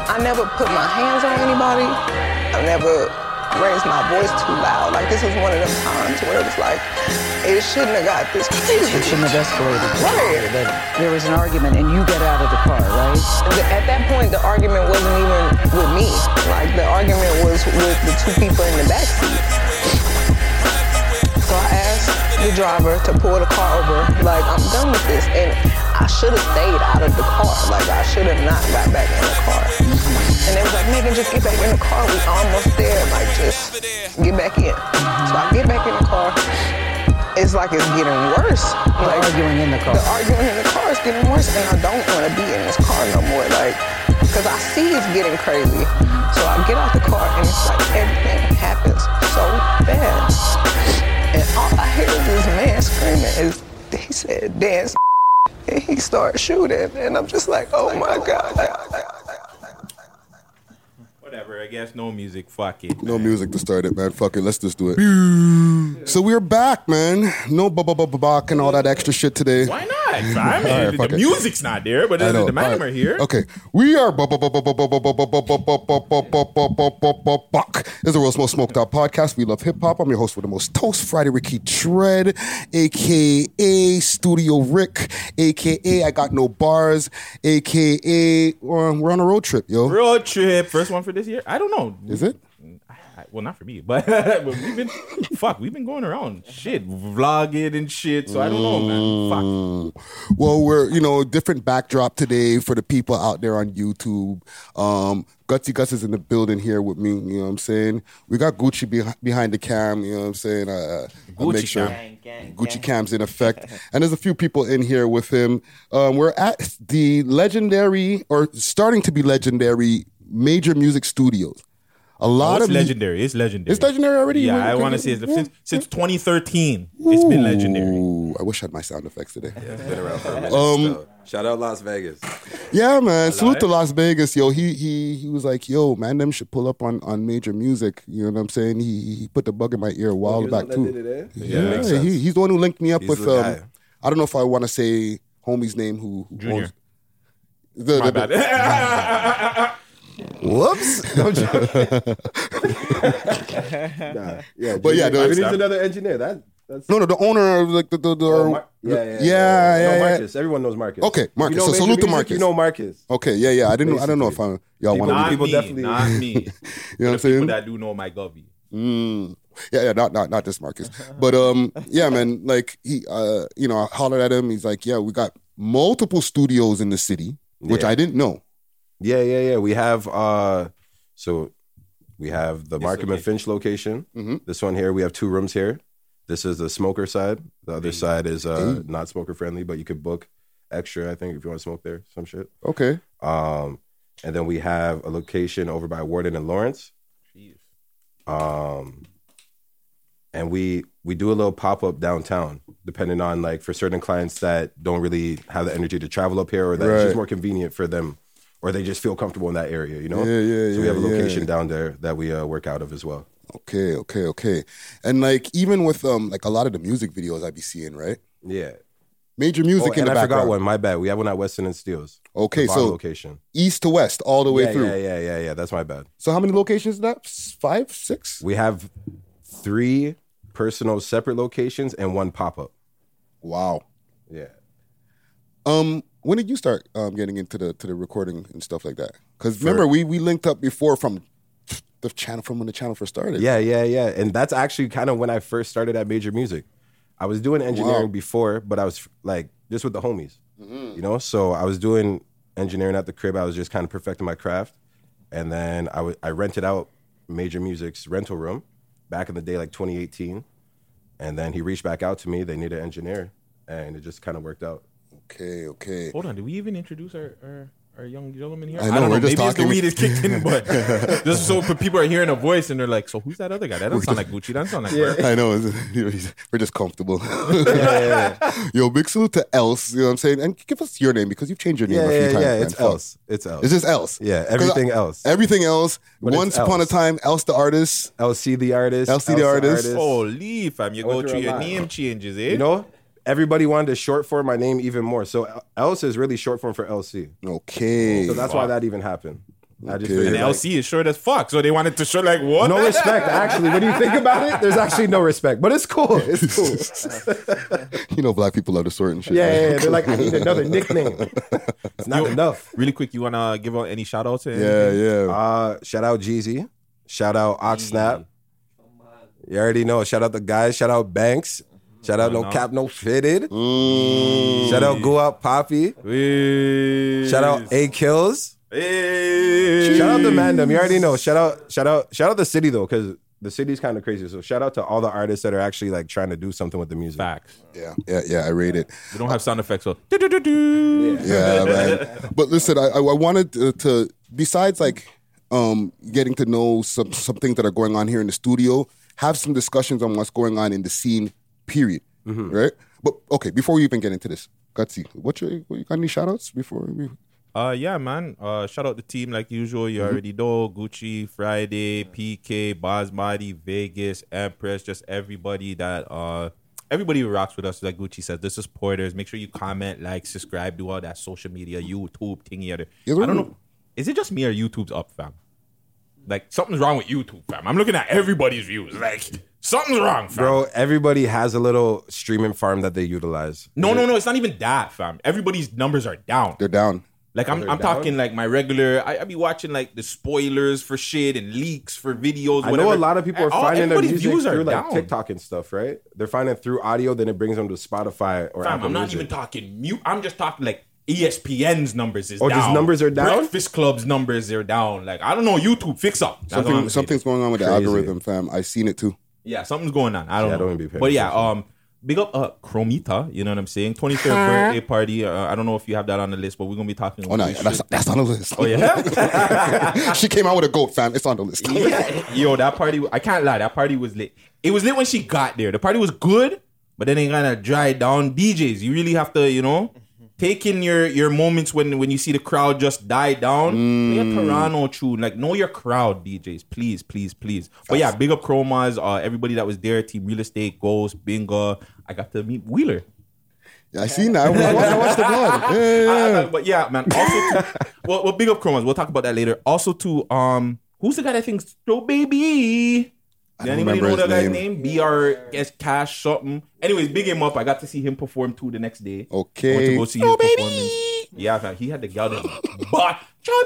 I never put my hands on anybody. I never raised my voice too loud. Like, this was one of them times where it was like, it shouldn't have got this crazy. It shouldn't have escalated. Right. That there was an argument and you get out of the car, right? At that point, the argument wasn't even with me. Like, the argument was with the two people in the backseat. So I asked the driver to pull the car over, like, I'm done with this. And I should have stayed out of the car. Like, I should have not got back in the car. And they was like, Megan, just get back in the car. We almost there. Like, just get back in. So I get back in the car. It's like it's getting worse. Like, arguing in the car. The arguing in the car is getting worse, and I don't want to be in this car no more. Like, because I see it's getting crazy. So I get out the car, and it's like everything happens so fast. And all I hear is this man screaming. He said, dance. And he started shooting, and I'm just like, oh my God. Whatever, I guess no music, fuck it. No music to start it, man. Fuck it, let's just do it. So we're back, man. No bop and all that extra shit today. Why not? I mean, the music's not there, but the man are here. Okay, we are This is the World's Most Smoked Out podcast. We love hip hop. I'm your host with the most toast, Friday Ricky Dread, aka Studio Rick, aka I Got No Bars, aka we're on a road trip, yo. Road trip, first one for this year. I don't know. Is it? Well, not for me, but we've been going around shit, vlogging and shit. So I don't know, man. Fuck. Well, we're different backdrop today for the people out there on YouTube. Gutsy Gus is in the building here with me. You know what I'm saying? We got Gucci behind the cam. You know what I'm saying? Gucci make sure Gucci cam's in effect. And there's a few people in here with him. We're at the legendary, or starting to be legendary, Major Music Studios. Legendary. It's legendary. It's legendary already? Yeah, I want to say since 2013, it's been legendary. I wish I had my sound effects today. Yeah, it's been around for a minute. Shout out Las Vegas. Yeah, man. Salute to Las Vegas, yo. He was like, yo, man, them should pull up on Major Music. You know what I'm saying? He put the bug in my ear a while back too. Yeah, he's the one who linked me up with. guy. I don't know if I want to say homie's name. Who Junior. My bad. Whoops. Yeah, But yeah, he needs another engineer. That's no, the owner of like yeah. Marcus. Everyone knows Marcus. Okay, Marcus. You know so salute to music, Marcus. You know Marcus. Okay, yeah. I don't know if y'all want Not to. People me, definitely- not me. You know what I'm saying? People that do know my govy. Yeah, not this Marcus. But yeah, man, like he I hollered at him, he's like, yeah, we got multiple studios in the city, which I didn't know. Yeah. We have we have the Markham and Finch location. Mm-hmm. This one here, we have 2 rooms here. This is the smoker side. The other side is not smoker friendly, but you could book extra, I think, if you want to smoke there, some shit. Okay. And then we have a location over by Warden and Lawrence. And we do a little pop-up downtown, depending on, like, for certain clients that don't really have the energy to travel up here, or that it's just more convenient for them, or they just feel comfortable in that area, you know? Yeah. So we have a location down there that we work out of as well. Okay. And like, even with like a lot of the music videos I be seeing, right? Yeah. Major Music in the background. I forgot one, my bad. We have one at Weston and Steeles. Okay, the so location. East to west, all the way through. Yeah, that's my bad. So how many locations is that? 5, 6? We have 3 personal separate locations and 1 pop-up. Wow. Yeah. When did you start getting into the recording and stuff like that? Because remember, we linked up before from the channel, from when the channel first started. Yeah. And that's actually kind of when I first started at Major Music. I was doing engineering before, but I was like just with the homies, you know? So I was doing engineering at the crib. I was just kind of perfecting my craft. And then I rented out Major Music's rental room back in the day, like 2018. And then he reached back out to me. They needed an engineer, and it just kind of worked out. Okay. Hold on, did we even introduce our young gentleman here? I know, we're just maybe talking. Maybe it's the weed is kicked in, but just so people are hearing a voice and they're like, so who's that other guy? That doesn't sound like Gucci. That doesn't sound like Bird. I know. We're just comfortable. Yo, big salute to Else. You know what I'm saying? And give us your name, because you've changed your name a few times. Yeah, man. it's Else. It's Else. It's just Else. Yeah, everything else. Everything else. But Once upon a time, Else the artist. LC the artist. LC the artist. Holy fam, you go through your Ultra name changes, eh? You know? Everybody wanted to short form my name even more. So Else is really short form for LC. Okay. So that's why that even happened. I just Okay. figured, And like, LC is short as fuck, so they wanted to show like what? no respect. Actually, when you think about it, there's actually no respect. But it's cool. It's cool. You know, black people love the sort and shit. Yeah. They're like, I need another nickname. It's not enough. Really quick, you wanna give out any shout outs? Yeah. Shout out Jeezy. Shout out Oxnap. You already know. Shout out the guys. Shout out Banks. Shout out No Cap No Fitted. Shout out Go Out Poppy. Shout out A Kills. Shout out the Mandem. You already know. Shout out the city though, because the city's kind of crazy. So shout out to all the artists that are actually like trying to do something with the music. Facts. Yeah, I rate it. We don't have sound effects, so Yeah, man. But listen, I wanted to besides like getting to know some things that are going on here in the studio, have some discussions on what's going on in the scene, period. Right? But okay, before we even get into this, Gutsy, what you got any shout outs before we yeah, man. Shout out the team like usual. You already know Gucci, Friday, PK, Basmati, Vegas, Empress, just everybody that everybody who rocks with us. Like Gucci says, the supporters. Make sure you comment, like, subscribe, do all that social media, YouTube thingy. I don't know. Is it just me or YouTube's up, fam? Like something's wrong with YouTube, fam. I'm looking at everybody's views. Like something's wrong, fam. Bro, everybody has a little streaming farm that they utilize. No. It's not even that, fam. Everybody's numbers are down. they're down. Like I'm talking like my regular. I be watching like the spoilers for shit and leaks for videos. I whatever. know a lot of people are finding their everybody's music views are through like down. TikTok and stuff, right? They're finding it through audio, then it brings them to Spotify or Fam, Apple I'm not Music. even talking mute. I'm just talking like ESPN's numbers is Oh, down. just numbers are down? Breakfast Club's numbers are down. Like I don't know. YouTube, fix up. That's all I'm saying. Something's going on with the Crazy. algorithm, fam. I seen it too. Yeah, something's going on. I don't Yeah, I know. don't even be paying But yeah, attention. big up Chromita. You know what I'm saying? 23rd birthday party. I don't know if you have that on the list, but we're gonna be talking. Oh no, about this that's on the list. shit. Oh yeah. She came out with a goat, fam. It's on the list. Yeah. Yo, that party, I can't lie, that party was lit. It was lit when she got there. The party was good, but then it kind of dried down. DJs, you really have to, take in your moments when you see the crowd just die down. Play a Toronto tune. Like, know your crowd, DJs. Please, please, please. But yeah, big up Chromas, everybody that was there, Team Real Estate, Ghost, Bingo. I got to meet Wheeler. Yeah, I seen that. I watched the vlog. Yeah. But yeah, man. Also, well, big up Chromas. We'll talk about that later. Also, to who's the guy that thinks Joe Baby? Does don't anybody know remember that his guy's name? BRS Cash something. Anyways, big him up. I got to see him perform too the next day. Okay. I went to go see his performance. Yeah, man. He had the gal that, but Joe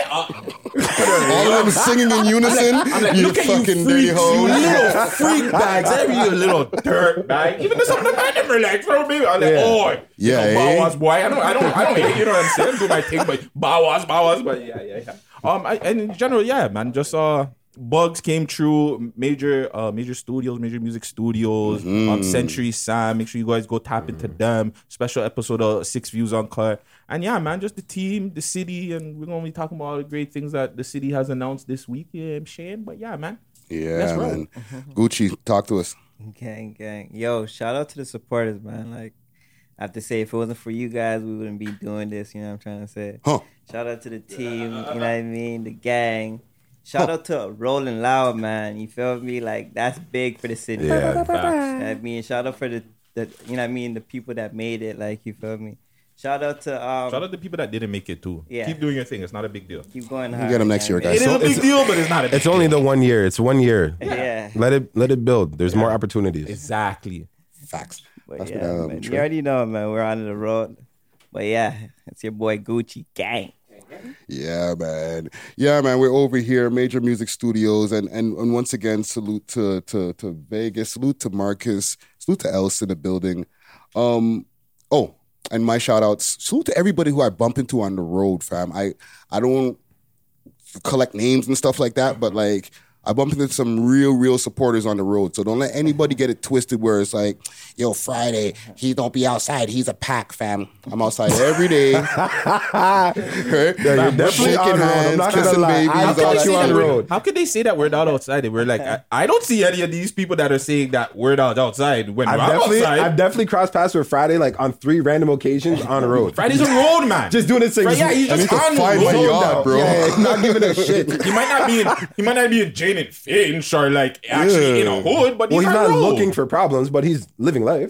Baby. All of them singing in unison. I'm like, You look at you fucking freaks, dirty you hoes. little freak bags. Every you little dirt bag. Even though some of the man them relax, Joe Baby. I'm like, oh, Yeah, you know, eh? Bawas, boy. I don't hate, you know what I'm saying? Do my thing, but Bawas, but yeah. And in general, yeah, man. Just Bugs came through, major studios, major music studios, Century Sam. Make sure you guys go tap into them. Special episode of 6 Views on Cut. And yeah, man, just the team, the city, and we're gonna be talking about all the great things that the city has announced this week. Yeah, I'm Shane. But yeah, man. Yeah, Let's roll. man. Gucci, talk to us. Gang. Yo, shout out to the supporters, man. Like, I have to say, if it wasn't for you guys, we wouldn't be doing this. You know what I'm trying to say? Huh. Shout out to the team, you know what I mean? The gang. Shout out to Rolling Loud, man. You feel me? Like, that's big for the city. Yeah, You know what I mean? Shout out for the you know what I mean? The people that made it. Like, you feel me? Shout out to Shout out to people that didn't make it too. Yeah. Keep doing your thing. It's not a big deal. keep going hard. We'll get them next year, man. guys. It is a big deal, but it's not a big It's only the 1 year. It's 1 year. Yeah. Let it build. There's more opportunities. Exactly. Facts. But That's yeah, what, man. true. You already know, man. We're on the road. But yeah, it's your boy Gucci gang. Yeah, man. Yeah, man. We're over here, Major Music Studios, and once again, salute to Vegas, salute to Marcus, salute to Else in the building. Oh, and my shout outs, salute to everybody who I bump into on the road, fam. I don't collect names and stuff like that, but like I bumped into some real supporters on the road. So don't let anybody get it twisted where it's like, yo, Friday, he don't be outside. He's a pack, fam. I'm outside every day. Right? You're definitely Shaking on road. I'm hands, not gonna kissing lie. babies, I all got that you on shit. the road. How could they say that we're not outside? And we're like, I don't see any of these people that are saying that we're not outside when I've I'm outside. definitely crossed paths with Friday like on 3 random occasions on the road. Friday's a road man. Just doing this thing. Yeah, he's I just need to on the find my road. yard, bro. Yeah, not giving a shit. He might not be in Jane and Finch or like actually in a hood, but Well, he's on not road. looking for problems, but he's living life.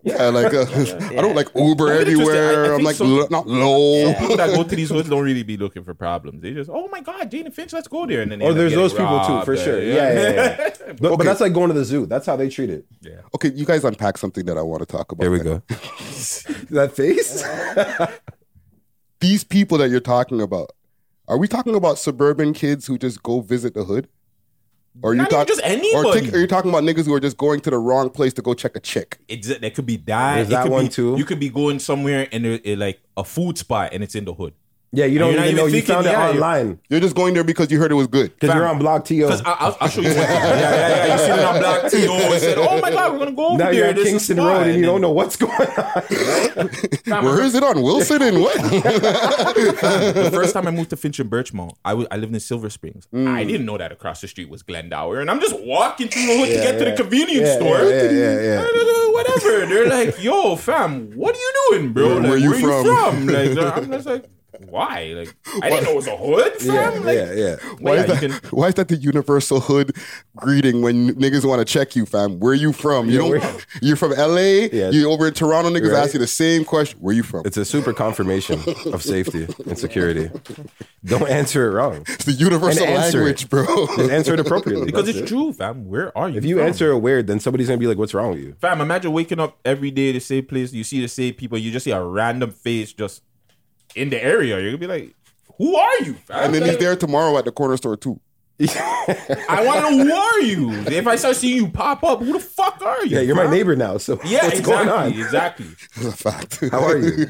Yeah, like I don't like Uber I'm interested. everywhere. I I'm think like so. not low. People that go to these hoods don't really be looking for problems. They just, oh my God, Jane and Finch, let's go there. And then they Oh, end up there's getting those people too, robbed, for sure. Yeah. But that's like going to the zoo. That's how they treat it. Yeah. Okay, you guys unpack something that I want to talk about. There we then. go. That face? These people that you're talking about, are we talking about suburban kids who just go visit the hood? Or are you Not even talking just anybody. Are you talking about niggas who are just going to the wrong place to go check a chick? There could be that. There's It that could one be, too. You could be going somewhere and there's like a food spot and it's in the hood. Yeah, you don't You're not even even know. You thinking, found it yeah, you're- online. You're just going there because you heard it was good. Because you're on Block TO. Because I'll show you one thing. Yeah. You see it on Block TO and said, oh my God, we're going to go over Now there. you're at There's a Kingston spot. Road and you then- don't know what's going on. Where is it on Wilson and what? The first time I moved to Finch and Birchmount, I lived in Silver Springs. Mm. I didn't know that across the street was Glendower. And I'm just walking through the hood to get to the convenience Yeah, store. yeah. Whatever. They're like, yo, fam, what are you doing, bro? Where Like, you where you from? from? Like, I'm just like, why? Like, I didn't know it was a hood, fam. Like, Yeah. Why, yeah, is that, why is that the universal hood greeting when niggas want to check you, fam? Where you from? You're from LA? Yeah. You over in Toronto, niggas Right. ask you the same question. Where you from? It's a super confirmation of safety and security. Don't answer it wrong. It's the universal And answer language, it. bro. Just answer it appropriately. because That's it's it. true, fam. Where are you? If you from? answer it weird, then somebody's going to be like, what's wrong with you? Fam, imagine waking up every day the same place. You see the same people. You just see a random face just in the area. You're gonna be like, "Who are you?" Fam? And then he's Like, there tomorrow at the corner store too. I want to know who are you. If I start seeing you pop up, who the fuck are you? Yeah, you're my fam? neighbor now, so Yeah, what's exactly, going on? exactly. Fact. How are you?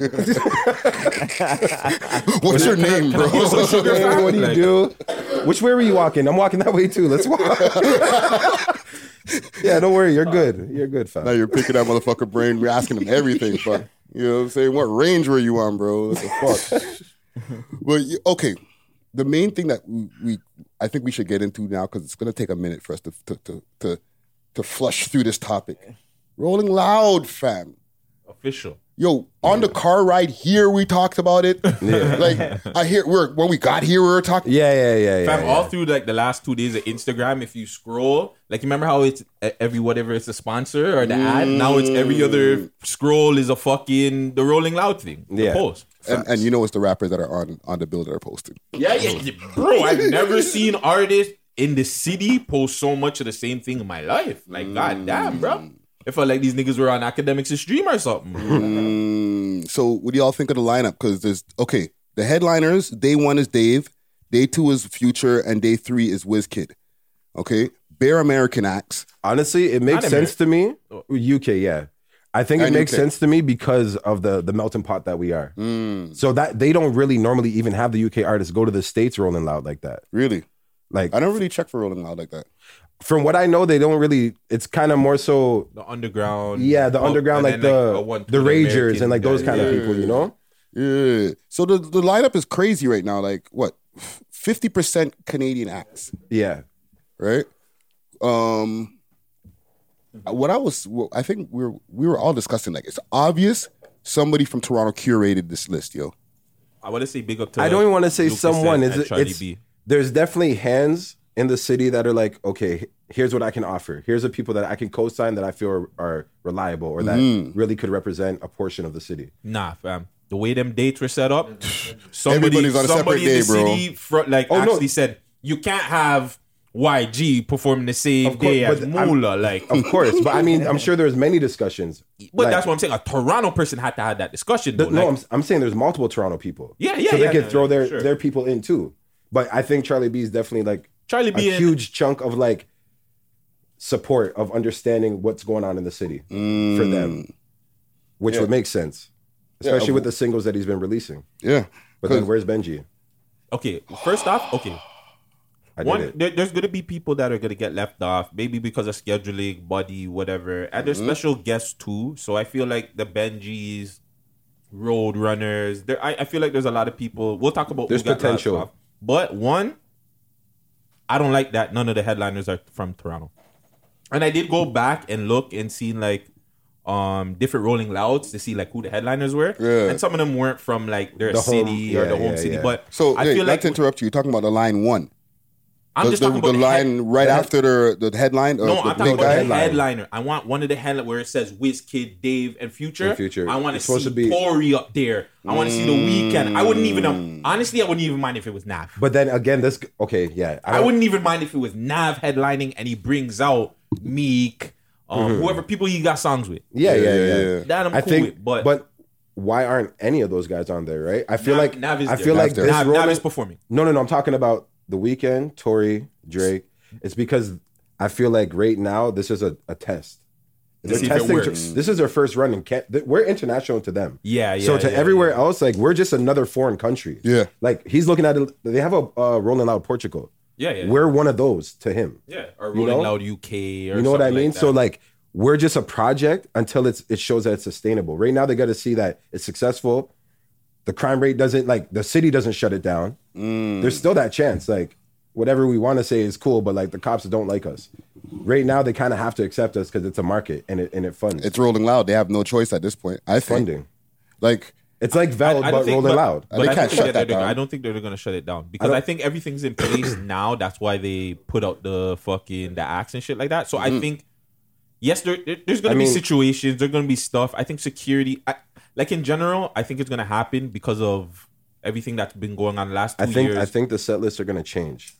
What's your name, bro? get some sugar, Hey, fam? what do you Like- do? Which way were you walking? I'm walking that way too. Let's walk. Yeah, don't worry. You're good. You're good, fam. Now you're picking that motherfucker brain. We're asking him everything. Fuck. You know what I'm saying? What range were you on, bro? What the fuck? But okay, the main thing that I think we should get into now, because it's gonna take a minute for us to flush through this topic. Rolling Loud, fam. Official. Yo, on the car ride here, we talked about it. Yeah. Like I hear when we got here, we were talking. Yeah. Fam, all through like the last 2 days of Instagram, if you scroll, like remember how it's every whatever it's a sponsor or the ad. Now it's every other scroll is a fucking the Rolling Loud thing. The Yeah. post. And you know it's the rappers that are on the bill that are posted. Yeah, bro. I've never seen artists in the city post so much of the same thing in my life. Like, goddamn, bro. It felt like these niggas were on Academics Stream or something. So what do y'all think of the lineup? Because there's the headliners. Day 1 is Dave, day 2 is Future, and day 3 is WizKid. Okay, bare American acts. Honestly, it makes Not sense to me. UK, yeah. I think it And makes UK. sense to me because of the melting pot that we are. So that they don't really normally even have the UK artists go to the States Rolling Loud like that. Really, Like I don't really check for Rolling Loud like that. from what I know, they don't really. It's kind of more so. The underground. Yeah, the underground, and like then, the Ragers American and like those kind of guys. people, you know? Yeah. So the lineup is crazy right now. Like what, 50% Canadian acts, Yeah. right? I think we were all discussing, like, it's obvious somebody from Toronto curated this list, yo. I want to say big up to I don't even want to say Lucas someone. and Charlie It's B. there's definitely hands in the city that are like, okay, here's what I can offer. Here's the people that I can co-sign that I feel are reliable or that really could represent a portion of the city. Nah, fam. The way them dates were set up, Everybody's on a separate somebody in the day, bro. city actually said you can't have YG performing the same Of course, day as but Moolah. Like, Of course, but I mean, I'm sure there's many discussions. but Like, that's what I'm saying. A Toronto person had to have that discussion. Though. no, Like, I'm saying there's multiple Toronto people. Yeah, So they yeah, can throw their sure. their people in too. But I think Charlie B is definitely like Charlie B a and- huge chunk of like support of understanding what's going on in the city for them, which would make sense, especially with the singles that he's been releasing. Yeah. But then where's Benji? okay, first off, okay. I did it. There's going to be people that are going to get left off, maybe because of scheduling, buddy, whatever. And there's special guests too. So I feel like the Benjis, Road Runners, I feel like there's a lot of people. We'll talk about There's who got left potential. off. But one, I don't like that none of the headliners are from Toronto. And I did go back and look and see like different Rolling Louds to see like who the headliners were. Yeah. And some of them weren't from like their The home- city or the yeah, home yeah, city. yeah. But So I hey, feel not like to interrupt you, you're talking about the line 1. I'm just talking about the line right after the headline. No, I'm talking about the headliner. headliner. I want one of the headlines where it says WizKid, Dave, and Future. I want to It's supposed see to be- Tory up there. I want to see The Weeknd. I wouldn't even honestly, I wouldn't even mind if it was Nav. But then again, I wouldn't even mind if it was Nav headlining and he brings out Meek, whoever people he got songs with. Yeah. That I'm I cool think, with. But why aren't any of those guys on there? Right? I feel like Nav is I there. feel like Nav this Nav rolling- is performing. No. I'm talking about The Weeknd, Tory, Drake. It's because I feel like right now this is a test. To see if it works. This is their first run in we're international to them. Yeah. So to everywhere else, like we're just another foreign country. Yeah. Like he's looking at it. They have a Rolling Loud Portugal. Yeah. We're one of those to him. Yeah. Or You Rolling know? Loud UK. Or You know what I something mean? like that. So like we're just a project until it shows that it's sustainable. Right now they got to see that it's successful. The crime rate doesn't the city doesn't shut it down. There's still that chance. Like whatever we want to say is cool, but like the cops don't like us. Right now they kind of have to accept us because it's a market and it funds. It's Rolling Loud. They have no choice at this point. I think. funding. Like It's like Vel, I don't but think- Rolling Loud. They can't shut that down. I don't think they're going to shut it down because I think everything's in place now. That's why they put out the acts and shit like that. So I think, yes, there's going to be situations. There's going to be stuff. I think security, like in general, I think it's going to happen because of everything that's been going on the last 2 years. I think the set lists are going to change.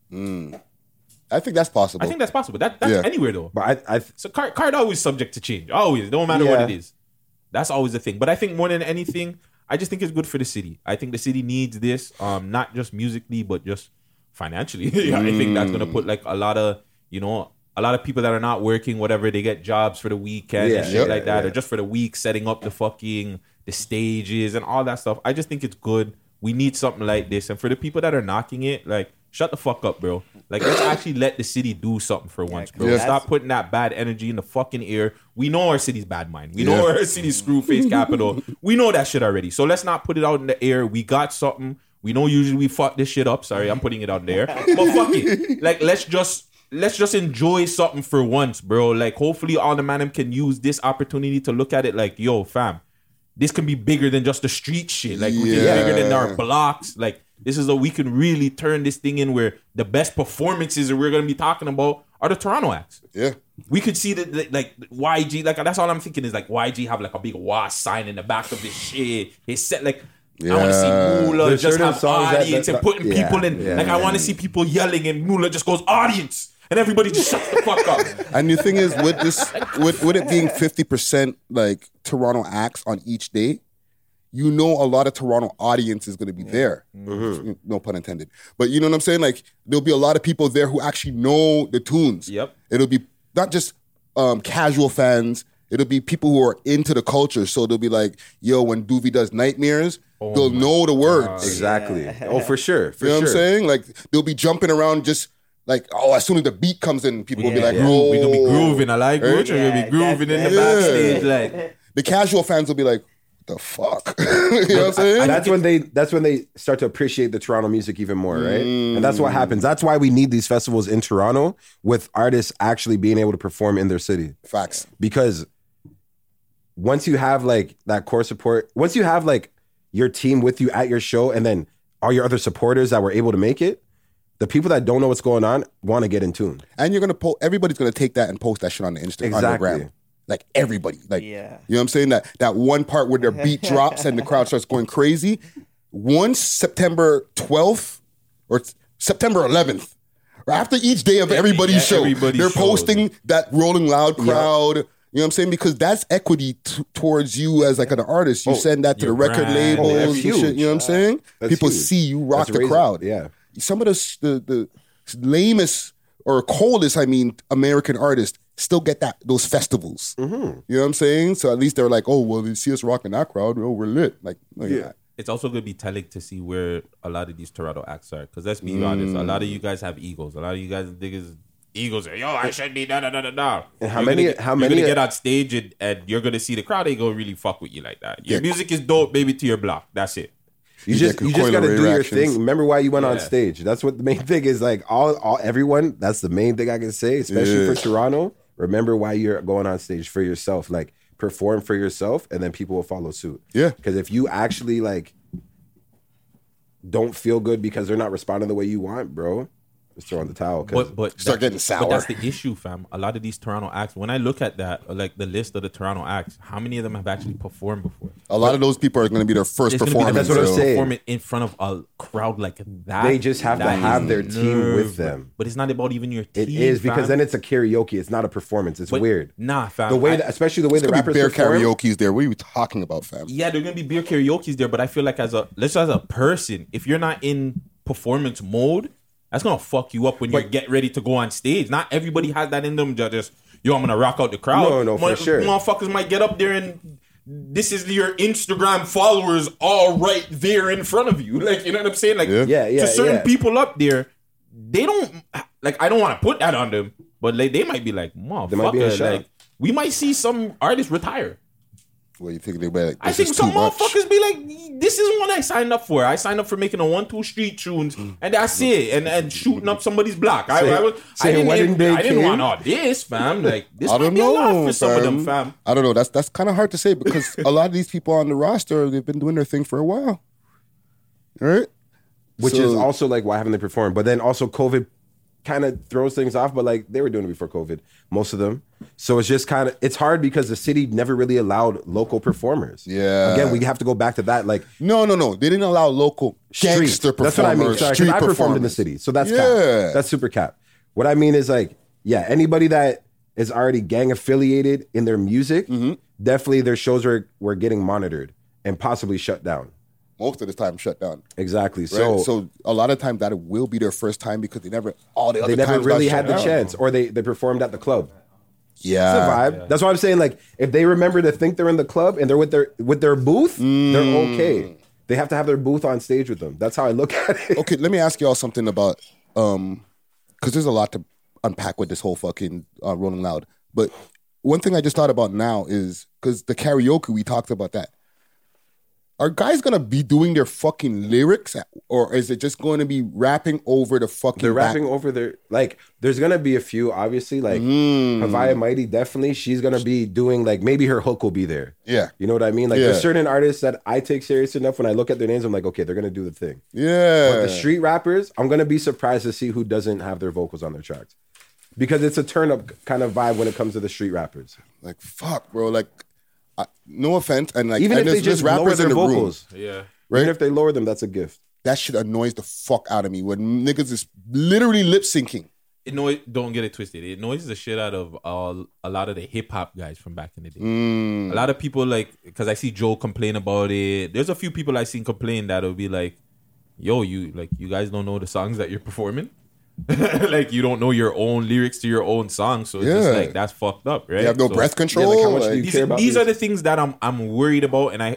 I think that's possible. I think that's possible. That's Yeah. anywhere though. But So card always subject to change. Always, no matter what it is. That's always the thing. But I think more than anything, I just think it's good for the city. I think the city needs this, not just musically, but just financially. I think that's gonna put like a lot of people that are not working, whatever, they get jobs for the weekend and shit like that, or just for the week, setting up the stages and all that stuff. I just think it's good. We need something like this. And for the people that are knocking it, like, shut the fuck up, bro. Like, let's actually let the city do something for once, bro. Yeah. Stop putting that bad energy in the fucking air. We know our city's bad mind. We know our city's screwface capital. We know that shit already. So let's not put it out in the air. We got something. We know usually we fuck this shit up. Sorry, I'm putting it out there. But fuck it. Like, let's just enjoy something for once, bro. Like, hopefully all the man can use this opportunity to look at it like, yo, fam, this can be bigger than just the street shit. Like, we can be bigger than our blocks. Like, this is we can really turn this thing in where the best performances that we're going to be talking about are the Toronto acts. Yeah. We could see that, like, YG, like, that's all I'm thinking is, like, YG have, like, a big WAS sign in the back of his shit. His set, like, I want to see Mula There's just certain have songs audience and putting people in. yeah, like, I want to see people yelling and Mula just goes, audience. And everybody just shuts the fuck up. And the thing is, with this, with it being 50% like Toronto acts on each day, you know a lot of Toronto audience is going to be there. No pun intended. But you know what I'm saying? Like, there'll be a lot of people there who actually know the tunes. Yep. It'll be not just casual fans. It'll be people who are into the culture. So they'll be like, yo, when Doobie does Nightmares, they'll know the words. Exactly. Oh, for sure. For You know sure. what I'm saying? Like, they'll be jumping around just like, oh, as soon as the beat comes in, people will be like, oh. We're going to be grooving. I like Right? Gucci. We're going to be grooving in the Yeah. backstage. Like, The casual fans will be like, the fuck? You know what I'm saying? That's when they start to appreciate the Toronto music even more, right? And that's what happens. That's why we need these festivals in Toronto with artists actually being able to perform in their city. Facts. Because once you have like that core support, once you have like your team with you at your show and then all your other supporters that were able to make it, the people that don't know what's going on want to get in tune. And you're gonna everybody's gonna take that and post that shit on the Instagram, on the Exactly. gram. Like everybody. Like Yeah. you know what I'm saying? That one part where their beat drops and the crowd starts going crazy. Once September 12th or September 11th, or after each day of everybody's show, everybody's they're show. posting that Rolling Loud crowd. You know what I'm saying? Because that's equity towards you as like an artist. You send that to the your record brand. labels that's and shit. huge. You know what I'm saying? That's People huge. see you rock That's the raising- crowd. yeah. Some of the lamest or coldest, American artists still get those festivals. You know what I'm saying? So at least they're like, oh, well, they see us rocking that crowd. Oh, we're lit. Like, look at that. it's also going to be telling to see where a lot of these Toronto acts are. Because let's be honest, a lot of you guys have egos. A lot of you guys niggas egos are, yo, I should be da. And how You're many- gonna, how you're many- gonna get on stage and you're gonna see the crowd ain't gonna really fuck with you like that. Your music is dope, baby, to your block. That's it. You You just get got to Coil do Ray your reactions. thing. Remember why you went on Yeah. stage. That's what the main thing is. Like all everyone. That's the main thing I can say, especially for Toronto. Remember why you're going on stage for yourself. Like perform for yourself, and then people will follow suit. Yeah. Because if you actually like don't feel good because they're not responding the way you want, bro, just throw in the towel. 'Cause But Start getting sour. But that's the issue, fam. A lot of these Toronto acts, when I look at that, like the list of the Toronto acts, how many of them have actually performed before? A lot of those people are going to be their first It's gonna be the performance. That's what I'm first saying. performance in front of a crowd like that. They just have to That have is their team with nerve. them. But it's not about even your team. it is because fam. then it's a karaoke. It's not a performance. It's But weird. Nah, fam. The way, especially the way the There's going to rappers be beer perform. karaoke's there. What are you talking about, fam? Yeah, there're gonna be beer karaoke's there, but I feel like as a person, if you're not in performance mode, that's gonna fuck you up when you get ready to go on stage. Not everybody has that in them. Just yo, I'm gonna rock out the crowd. No, for sure. Motherfuckers might get up there and this is your Instagram followers all right there in front of you. Like, you know what I'm saying? Like, Yeah. to certain people up there, they don't like. I don't want to put that on them, but like they might be like, might be in motherfucker, shock. like we might see some artists retire. What you think they better? Like, I this think is some too much. motherfuckers be like, this isn't what I signed up for. I signed up for making a 1-2 street tunes, and that's it. And shooting up somebody's block. I didn't want all this, fam. Like this I might don't be a lot know, for some of them, fam. I don't know. That's kind of hard to say because a lot of these people on the roster, they've been doing their thing for a while. All right? Which So- is also like why haven't they performed? But then also COVID kind of throws things off. But like they were doing it before COVID, most of them. So it's just kind of it's hard because the city never really allowed local performers. Yeah. Again, we have to go back to that. Like No. They didn't allow local gangster performers. That's what I mean. Sorry, 'cause street I performed in the performers. city, so that's Yeah. cap. That's super cap. What I mean is like, yeah, anybody that is already gang affiliated in their music, definitely their shows were getting monitored and possibly shut down. Most of the time shut down. Exactly. Right? So So a lot of times that will be their first time because they never all the other they never times really got had the shut down. chance, or they performed at the club. Yeah. It's a vibe. That's why I'm saying, like, if they remember to think they're in the club and they're with their booth, they're okay. They have to have their booth on stage with them. That's how I look at it. Okay, let me ask y'all something about because there's a lot to unpack with this whole fucking Rolling Loud. But one thing I just thought about now is because the karaoke, we talked about that. Are guys gonna be doing their fucking lyrics, or is it just going to be rapping over the fucking? They're rapping over their like. There's gonna be a few, obviously. Like Havaya Mighty, definitely. She's gonna be doing like maybe her hook will be there. Yeah. You know what I mean? Like Yeah. there's certain artists that I take serious enough when I look at their names. I'm like, okay, they're gonna do the thing. Yeah. But the street rappers, I'm gonna be surprised to see who doesn't have their vocals on their tracks, because it's a turn up kind of vibe when it comes to the street rappers. Like fuck, bro. Like, no offense, and like Even and if they there's just lower rappers their in the vocals, Yeah. Right? even if they lower them, that's a gift. that shit annoys the fuck out of me when niggas is literally lip syncing. Don't get it twisted. It annoys the shit out of a lot of the hip hop guys from back in the day. A lot of people because I see Joe complain about it. There's a few people I seen complain that'll be like, "Yo, you guys don't know the songs that you're performing." Like you don't know your own lyrics to your own song, so it's just Yeah. like that's fucked up, right? You have no So, breath control. like, how much do like- you These, care about these this? are the things that I'm worried about, and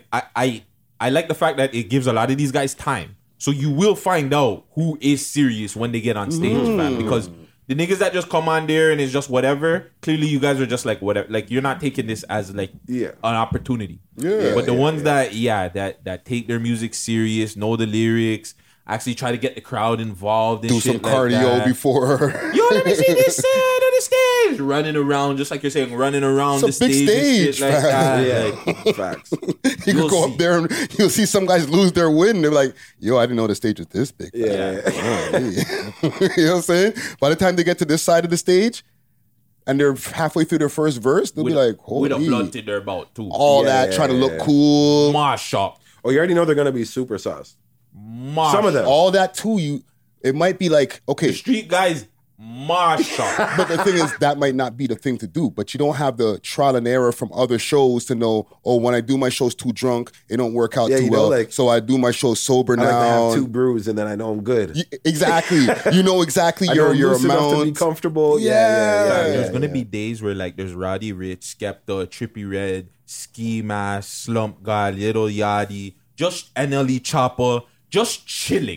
I like the fact that it gives a lot of these guys time. So you will find out who is serious when they get on stage, fam. Because the niggas that just come on there and it's just whatever, clearly you guys are just like whatever. Like you're not taking this as like an opportunity. Yeah. But the ones that take their music serious, know the lyrics, actually try to get the crowd involved and do shit some like cardio that. before. Yo, let me see this side of the stage. Running around, just like you're saying, running around It's the a big stage, and shit stage, like that. Yeah, Like, facts. You You'll could go see. up there and you'll see some guys lose their win. They're like, yo, I didn't know the stage was this big. Yeah. You know what I'm saying? By the time they get to this side of the stage and they're halfway through their first verse, they'll be like, with a holy, blunt in their mouth too. all that, trying to look cool. Mash up. Oh, you already know they're gonna be super sauced. Mash Some of them. All that too, it might be like, okay, The street guys, mash up. but the thing is, that might not be the thing to do. But you don't have the trial and error from other shows to know, oh, when I do my shows too drunk, it don't work out Yeah, too you know, well. like- So I do my shows sober I like to now. have 2 brews and then I know I'm good. Exactly. You know exactly I know your I'm loose enough to be amount. comfortable. Yeah. There's gonna be days where like there's Roddy Rich, Skepta, Trippie Redd, Ski Mask, Slump God, Little Yachty, just NLE Chopper, just chilling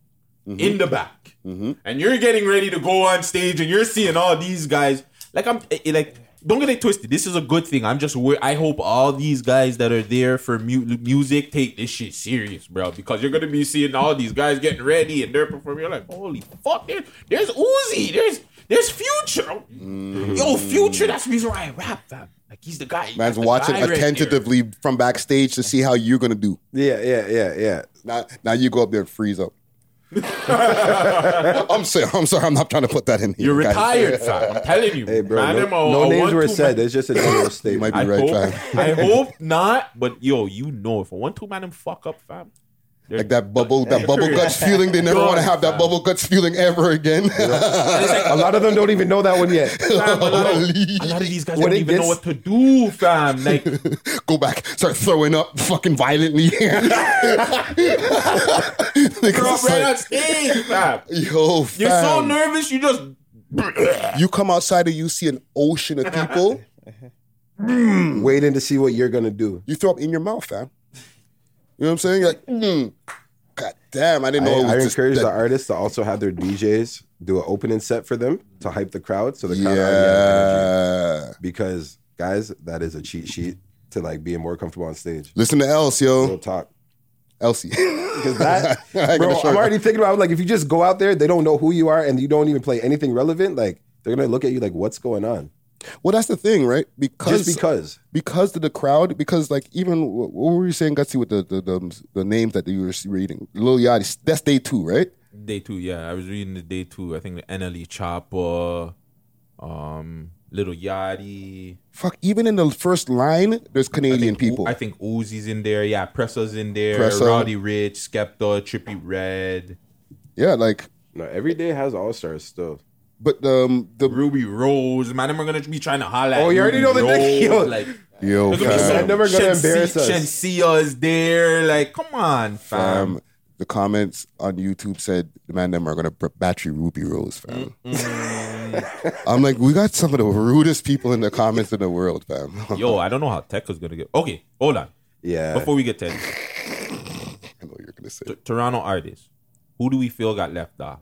in the back. And you're getting ready to go on stage and you're seeing all these guys. Like don't get it twisted. This is a good thing. I'm just I hope all these guys that are there for music take this shit serious, bro. Because you're gonna be seeing all these guys getting ready and they're performing. You're like, holy fuck! There's Uzi. There's Future. Yo, Future. That's the reason why I rap, fam. Like he's the guy. Man's That's the watching guy right there. attentively from backstage to see how you're gonna do. Yeah. Now you go up there and freeze up. I'm sorry. I'm not trying to put that in here. You're guys. retired, fam. I'm telling you. Hey, bro, Man, them no a names were 1-2 said. man. It's just a general You statement. might be right, fam. I hope not, but yo, you know, if a 1-2 man them fuck up, fam. Like that bubble guts feeling. They never want to have that bubble guts feeling ever again. A lot of them don't even know that one yet. Fam, a lot of these guys When don't it even know gets- what to do, fam. Like, Go back, start throwing up fucking violently. you're up right on stage, fam. Yo, fam. You're so nervous, you just. You come outside and you see an ocean of people. Waiting to see what you're gonna do. You throw up in your mouth, fam. You know what I'm saying? You're like, God damn, I didn't know. I it was just encourage that- the artists to also have their DJs do an opening set for them to hype the crowd, so the crowd already has energy. Yeah. Because guys, that is a cheat sheet to like being more comfortable on stage. Listen to Else, Real yo. talk. Elsie. Because that, I ain't bro, gonna show I'm you. already thinking about like if you just go out there, they don't know who you are, and you don't even play anything relevant. Like they're gonna look at you like, what's going on? Well, that's the thing, right? Just because of the crowd, because like even what were you saying, Gutsy, with the names that you were reading? Lil Yachty, that's day 2, right? Day 2, yeah. I was reading the day 2. I think the NLE Chopper, Little Yachty. Fuck, even in the first line, there's Canadian people. I think Uzi's in there. Yeah, Presser's in there. Pressa. Roddy Rich, Skepta, Trippie Redd, Yeah, like, no, every day has all stars still. but the Ruby Rose. Man, them are gonna be trying to holler. Oh, at you already Ruby know the nigga, Rose, yo. like. yo, Look at me, They're fam, never gonna embarrass us. Shensia is there. Like, come on, fam. the comments on YouTube said the man them are gonna battery Ruby Rose, fam. I'm like, we got some of the rudest people in the comments in the world, fam. Yo, I don't know how tech is gonna get. Okay, hold on. Yeah. Before we get to it, I know what you're gonna say. Toronto artists, who do we feel got left off?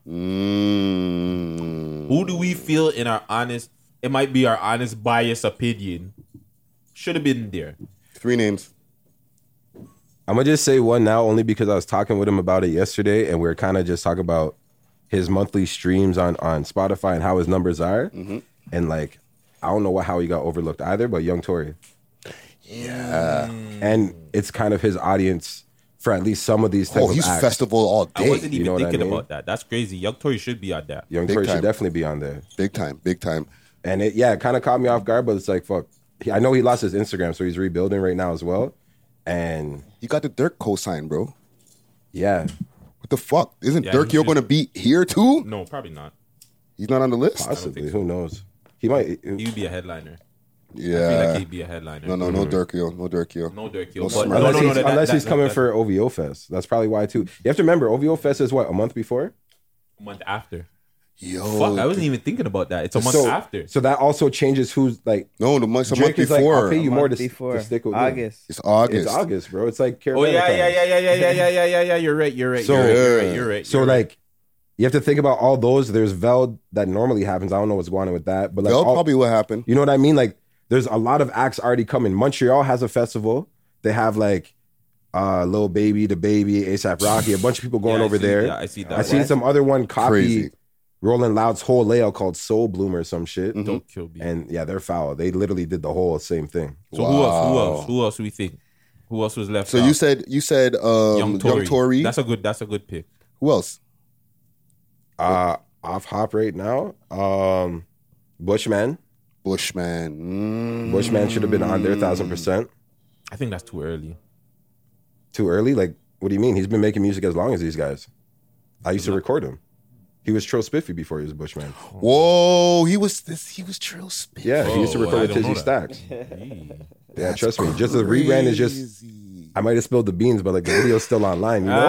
Mm. Who do we feel in our honest? It might be our honest, biased opinion. Should have been there. 3 names. I'm gonna just say one now, only because I was talking with him about it yesterday, and we were kind of just talking about his monthly streams on Spotify and how his numbers are, and like I don't know how he got overlooked either, but Young Tory. Yeah. And it's kind of his audience for at least some of these type Oh, of he's acts. festival all I day. wasn't even know what I thinking mean? about that. That's crazy. Young Tory should be on that. Young Big Tory time. should definitely be on there. Big time, big time. And it kind of caught me off guard, but it's like, fuck. I know he lost his Instagram, so he's rebuilding right now as well. And He got the Dirk cosign, bro. yeah, What the fuck? Isn't Yeah, Dirk he Yo should- gonna be here too? No, probably not. He's not on the list. possibly. Who knows? He might. He would be a headliner. I feel Yeah. like he'd be a headliner. No Dirk Yo. No Dirk Yo. No Dirk Yo. No But smart. Unless he's coming for OVO Fest. That's probably why too. You have to remember, OVO Fest is what, a month before? a month after. Yo. Fuck, I wasn't even thinking about that. It's a month after. So that also changes who's like. No, the month, a month Drake is like, before. I'll pay you more to before stick with me. August. It's August. It's August, bro. It's like Oh Carolina yeah, time. yeah. You're right. So- You're right. So like, you have to think about all those. There's Veld that normally happens. I don't know what's going on with that, but like, That'll all- probably what happened. you know what I mean? Like, there's a lot of acts already coming. Montreal has a festival. They have like, Lil Baby, The Baby, ASAP Rocky, a bunch of people going Yeah, I over see- there. yeah, I see that. I seen some other one copy Crazy. Rolling Loud's whole layout called Soul Bloom or some shit. Don't kill me. And yeah, they're foul. They literally did the whole same thing. So who else do we think? Who else was left? So out? you said Young Tory. That's a good pick. Who else? Off hop right now. Bushman. Bushman. Bushman should have been on there 1,000%. I think that's too early. Too early? Like, what do you mean? He's been making music as long as these guys. I used to record him. He was Trill Spiffy before he was Bushman. Whoa, he was Trill Spit. Yeah, he used to Oh, record I with don't know Tizzy that. Stacks. Yeah, trust me. Just the rebrand is just. I might have spilled the beans, but like the video's still online, you know.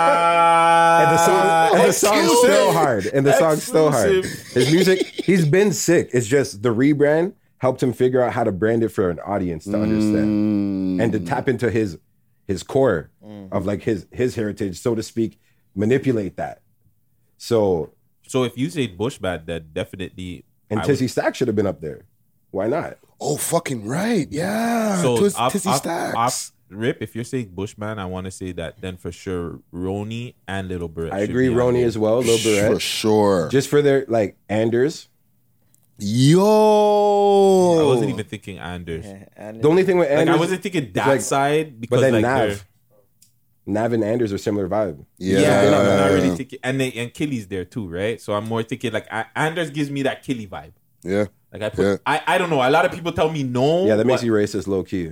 And the song's still hard. And the song's still hard. His music, he's been sick. It's just the rebrand helped him figure out how to brand it for an audience to understand and to tap into his core of like his heritage, so to speak, manipulate that. So if you say Bushman, then definitely. and I Tizzy Stacks should have been up there. Why not? Oh, fucking right. Yeah. So Tizzy Stacks. Rip, if you're saying Bushman, I want to say that then for sure Roni and Little Barrett. I should agree, be on Roni there. as well, Lil For Barrett. sure. Just for their like Anders. Yo. I wasn't even thinking Anders. The only thing with Like Anders, I wasn't thinking that like- side because but then like Nav. Nav and Anders are similar vibe. Yeah, I'm not really thinking, and Killy's there too, right? So I'm more thinking like Anders gives me that Killy vibe. Yeah. Like I don't know. A lot of people tell me no. Yeah, that makes you racist, low key.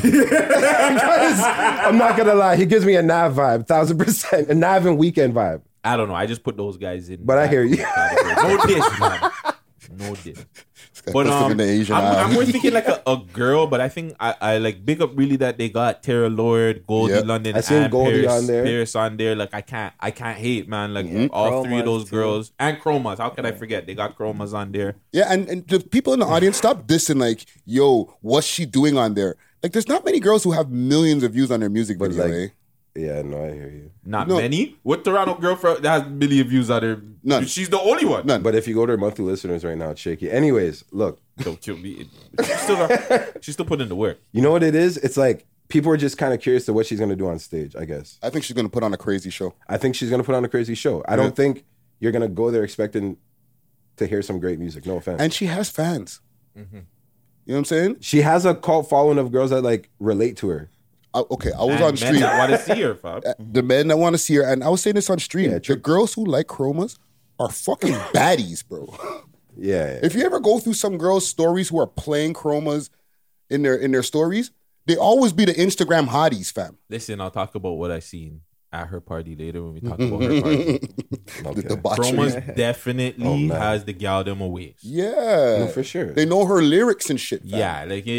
I'm not gonna lie, he gives me a Nav vibe, 1,000%, a Nav and Weekend vibe. I don't know. I just put those guys in. But I hear you. No diss, man. No diss. But I'm more thinking like a girl, but I think I like big up really that they got Tara Lord, Goldie London, I seen and Goldie on there. Paris on there. Like I can't hate, man. Like all three of those girls and Chromas. How can I forget? They got Chromas on there. Yeah, and the people in the audience, stop dissing like, yo, what's she doing on there? Like, there's not many girls who have millions of views on their music video, like, yeah, no, I hear you. Not many. What Toronto girl that has a million views on her? None. She's the only one. None. But if you go to her monthly listeners right now, it's shaky. Anyways, look. Don't kill me. She's still putting in the work. You know what it is? It's like people are just kind of curious to what she's going to do on stage, I guess. I think she's going to put on a crazy show. I think she's going to put on a crazy show. I don't think you're going to go there expecting to hear some great music. No offense. And she has fans. Mm-hmm. You know what I'm saying? She has a cult following of girls that like relate to her. I was on stream. Men that want to see her, fam. The men that want to see her, and I was saying this on stream. Yeah, the girls who like Chromas are fucking baddies, bro. Yeah. If you ever go through some girls' stories who are playing Chromas in their stories, they always be the Instagram hotties, fam. Listen, I'll talk about what I seen at her party later when we talk about her party. The debauchery. Chromas definitely has the gal them away. Yeah, No, for sure. They know her lyrics and shit. Fam. Yeah, like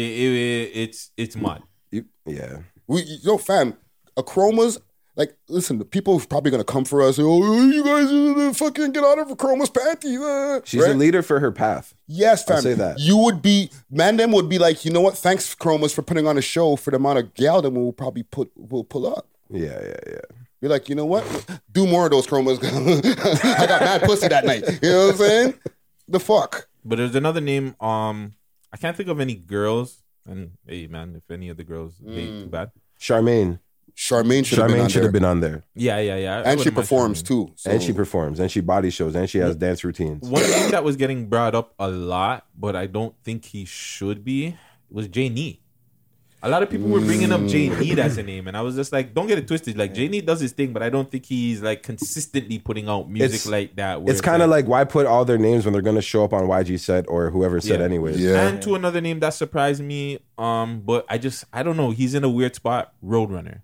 it's mud. Yeah. Fam, a Chromas. Like, listen, the people are probably gonna come for us. Oh, you guys fucking get out of Chroma's panties. She's a leader for her path. Yes, fam. I'll say that. You would be, Mandem would be like, you know what? Thanks, Chromas, for putting on a show for the amount of gal that we'll probably we'll pull up. Yeah. Be like, you know what? Do more of those Chromas. I got mad pussy that night. You know what I'm saying? The fuck. But there's another name. I can't think of any girls. And hey, man, if any of the girls hate, too bad. Charmaine should have been on there. Yeah. And she performs too. So. And she performs. And she body shows. And she has dance routines. One name that was getting brought up a lot, but I don't think he should be, was Jay Nee. A lot of people were bringing up Jay Nee as a name, and I was just like, don't get it twisted. Like, Jay Nee does his thing, but I don't think he's like consistently putting out music like that. It's kind of like, why put all their names when they're going to show up on YG set or whoever said anyways? Yeah. And to another name that surprised me, but I don't know. He's in a weird spot. Roadrunner.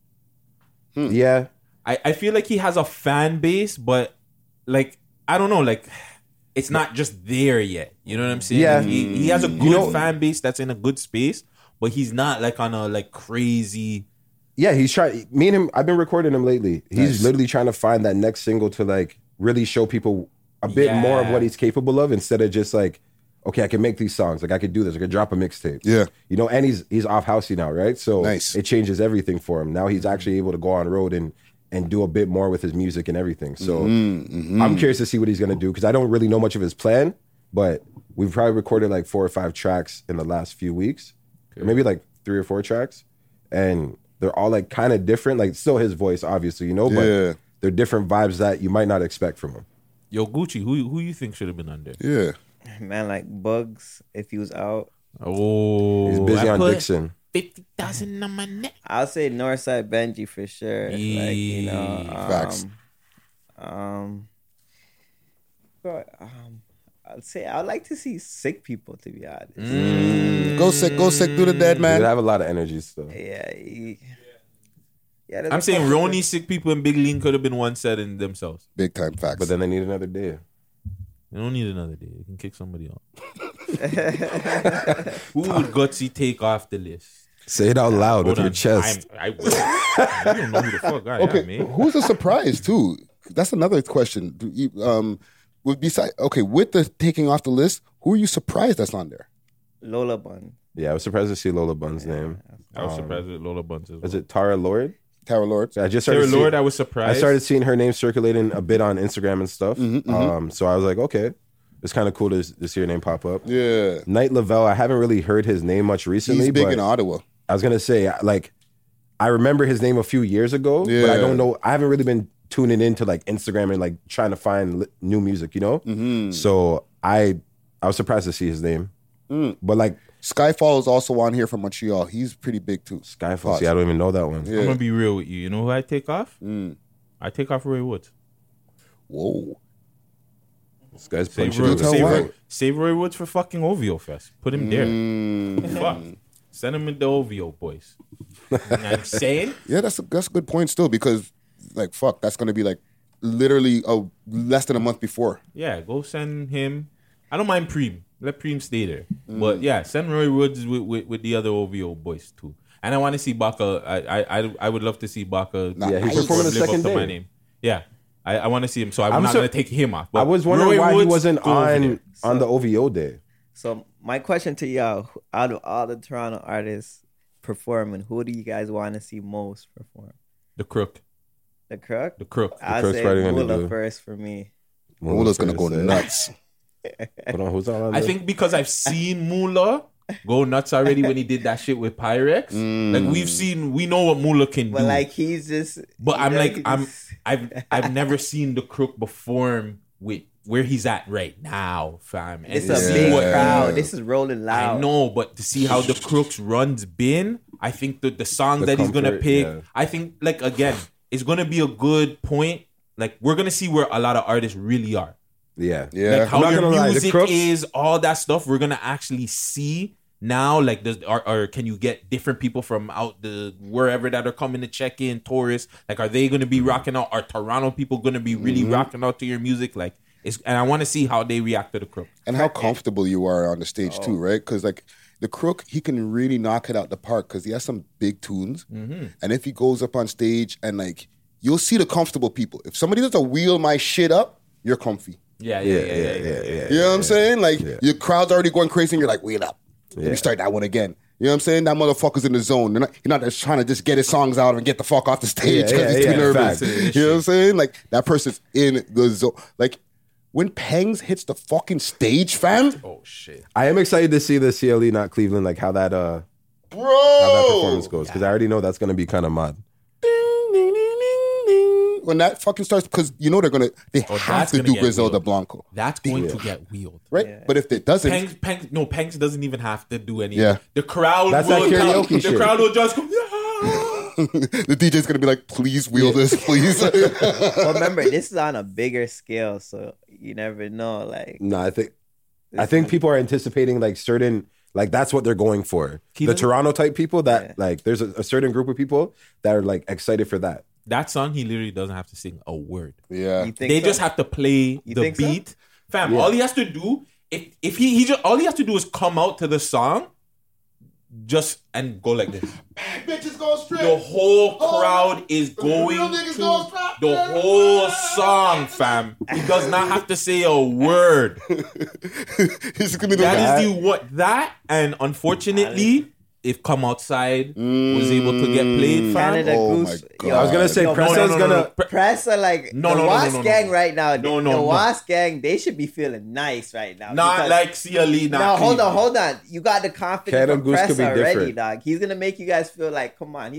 Yeah. I feel like he has a fan base, but like, I don't know, like, it's not just there yet. You know what I'm saying? Yeah. Like, he has a good fan base that's in a good space, but he's not like on a like crazy. Yeah, he's trying. Me and him, I've been recording him lately. He's literally trying to find that next single to like really show people a bit more of what he's capable of instead of just like, okay, I can make these songs. Like I could do this. I could drop a mixtape. Yeah. You know, and he's off housey now, right? So nice. It changes everything for him. Now he's actually able to go on road and do a bit more with his music and everything. So I'm curious to see what he's going to do because I don't really know much of his plan, but we've probably recorded like 4 or 5 tracks in the last few weeks. Or maybe like 3 or 4 tracks. And they're all like kind of different. Like still his voice, obviously, you know, but they're different vibes that you might not expect from him. Yo, Gucci, who you think should have been on there? Yeah. Man, like Bugs, if he was out. Oh, He's busy on Dixon. 50,000 on my neck. I'll say Northside Benji for sure. Like, you know, Facts. I'd say I'd like to see sick people, to be honest. Go sick, do the dead, man. They have a lot of energy still. Yeah. I'm saying Roni, Sick People, and Big Lean could have been one set in themselves. Big time facts. But then they need another day. They don't need another day. They can kick somebody off. Who would Gutsy take off the list? Say it out loud with Hold your on. chest. I will. You don't know who the fuck I am, man. Who's a surprise too? That's another question. With the taking off the list, who are you surprised that's on there? Lola Bun. Yeah, I was surprised to see Lola Bun's name. I was surprised with Lola Bunch as well. Was it Tara Lord? Tara Lord. I just Tara started Lord, seeing, I was surprised. I started seeing her name circulating a bit on Instagram and stuff. So I was like, okay, it's kind of cool to see her name pop up. Yeah. Knight Lavelle, I haven't really heard his name much recently. He's big but in Ottawa. I was going to say, like, I remember his name a few years ago, but I don't know. I haven't really been tuning into like Instagram and like trying to find new music, you know? So I was surprised to see his name. But like, Skyfall is also on here from Montreal. He's pretty big too. Skyfall. See, I don't even know that one. Yeah. I'm gonna be real with you. You know who I take off? I take off Roy Woods. Whoa. This guy's Save punching Roy, in the tell why. save Roy Woods for fucking OVO Fest. Put him there. Fuck. Send him in the OVO, boys. You know what I'm saying? Yeah, that's a good point still because, like, fuck, that's gonna be like literally less than a month before. Yeah, go send him. I don't mind Preem. Let Preem stay there. But yeah, send Roy Woods with the other OVO boys too. And I want to see Baka. I would love to see Baka. Nah, Yeah, he's Nice. performing the live up second to my day. name. Yeah, I want to see him. So I'm I'm not so- gonna take him off. But I was wondering Roy why he Woods, wasn't go over there. on the OVO day. So my question to y'all: out of all the Toronto artists performing, who do you guys want to see most perform? The Crook. The Crook? The Crook. I'd Crook's say probably gonna Mula do- first for me. Mula's gonna go Said- nuts. Hold on, who's on? I think because I've seen Mula go nuts already when he did that shit with Pyrex. Like we know what Mula can But do. like he's just. But I'm you know, like he just- I've never seen the Crook perform with where he's at right now, fam. And It's to a see big what- crowd. This is rolling loud. I know, but to see how the Crook's run's been, I think the songs The that he's gonna comfort, pick, yeah. I think like again, it's gonna be a good point. Like we're gonna see where a lot of artists really are. Yeah. Yeah. Like how not your gonna lie, the music Crooks- is, all that stuff. We're gonna actually see now. Like, or can you get different people from out the wherever that are coming to check in, tourists? Like, are they gonna be rocking out? Are Toronto people gonna be really rocking out to your music? Like, and I want to see how they react to the Crook. And how comfortable you are on the stage too, right? Because like the Crook, he can really knock it out the park because he has some big tunes. And if he goes up on stage and like you'll see the comfortable people. If somebody does a wheel my shit up, you're comfy. Yeah. You know what I'm saying? Like your crowd's already going crazy and you're like, wheel up. Let me start that one again. You know what I'm saying? That motherfucker's in the zone. You're not just trying to just get his songs out and get the fuck off the stage because he's too nervous. Facts. You know what I'm saying? Like that person's in the zone. Like when Pengs hits the fucking stage, fam, Oh shit. I am excited to see the CLE, not Cleveland, like how that bro, performance goes because I already know that's gonna be kind of mad. when that fucking starts, because you know they have that's to gonna do get Griselda wheeled. Blanco, That's going to get wheeled. right? But if it doesn't, Pengs doesn't even have to do anything. Yeah. The crowd That's will that karaoke the shit. crowd will just go, yeah. the DJ's gonna be like, please wheel this, please. Well, remember, this is on a bigger scale, so you never know. Like, No, I think people are anticipating like certain like that's what they're going for. Keelan? The Toronto type people that like there's a certain group of people that are like excited for that. That song, he literally doesn't have to sing a word. Yeah. you think They so? just have to play You the think so? beat. Fam, all he has to do, if he just all he has to do is come out to the song, just and go like this. Bitches go straight. The whole crowd is going real to niggas go strap. the whole song, fam. He does not have to say a word. He's gonna be the That is the what that, and unfortunately, if Come Outside was able to get played, fam. Canada Oh Goose. my God. Yo, I was gonna say yo, Pressa's gonna Pressa, like No, the no, no, Wasp no, no, gang no. right now. No, the no, no. Wasp gang, they should be feeling nice right now. Not because- like CLE. Not No, hold Cleveland. on. You got the confidence Canada from Goose could be Pressa already, different. dog. He's gonna make you guys feel like, come on.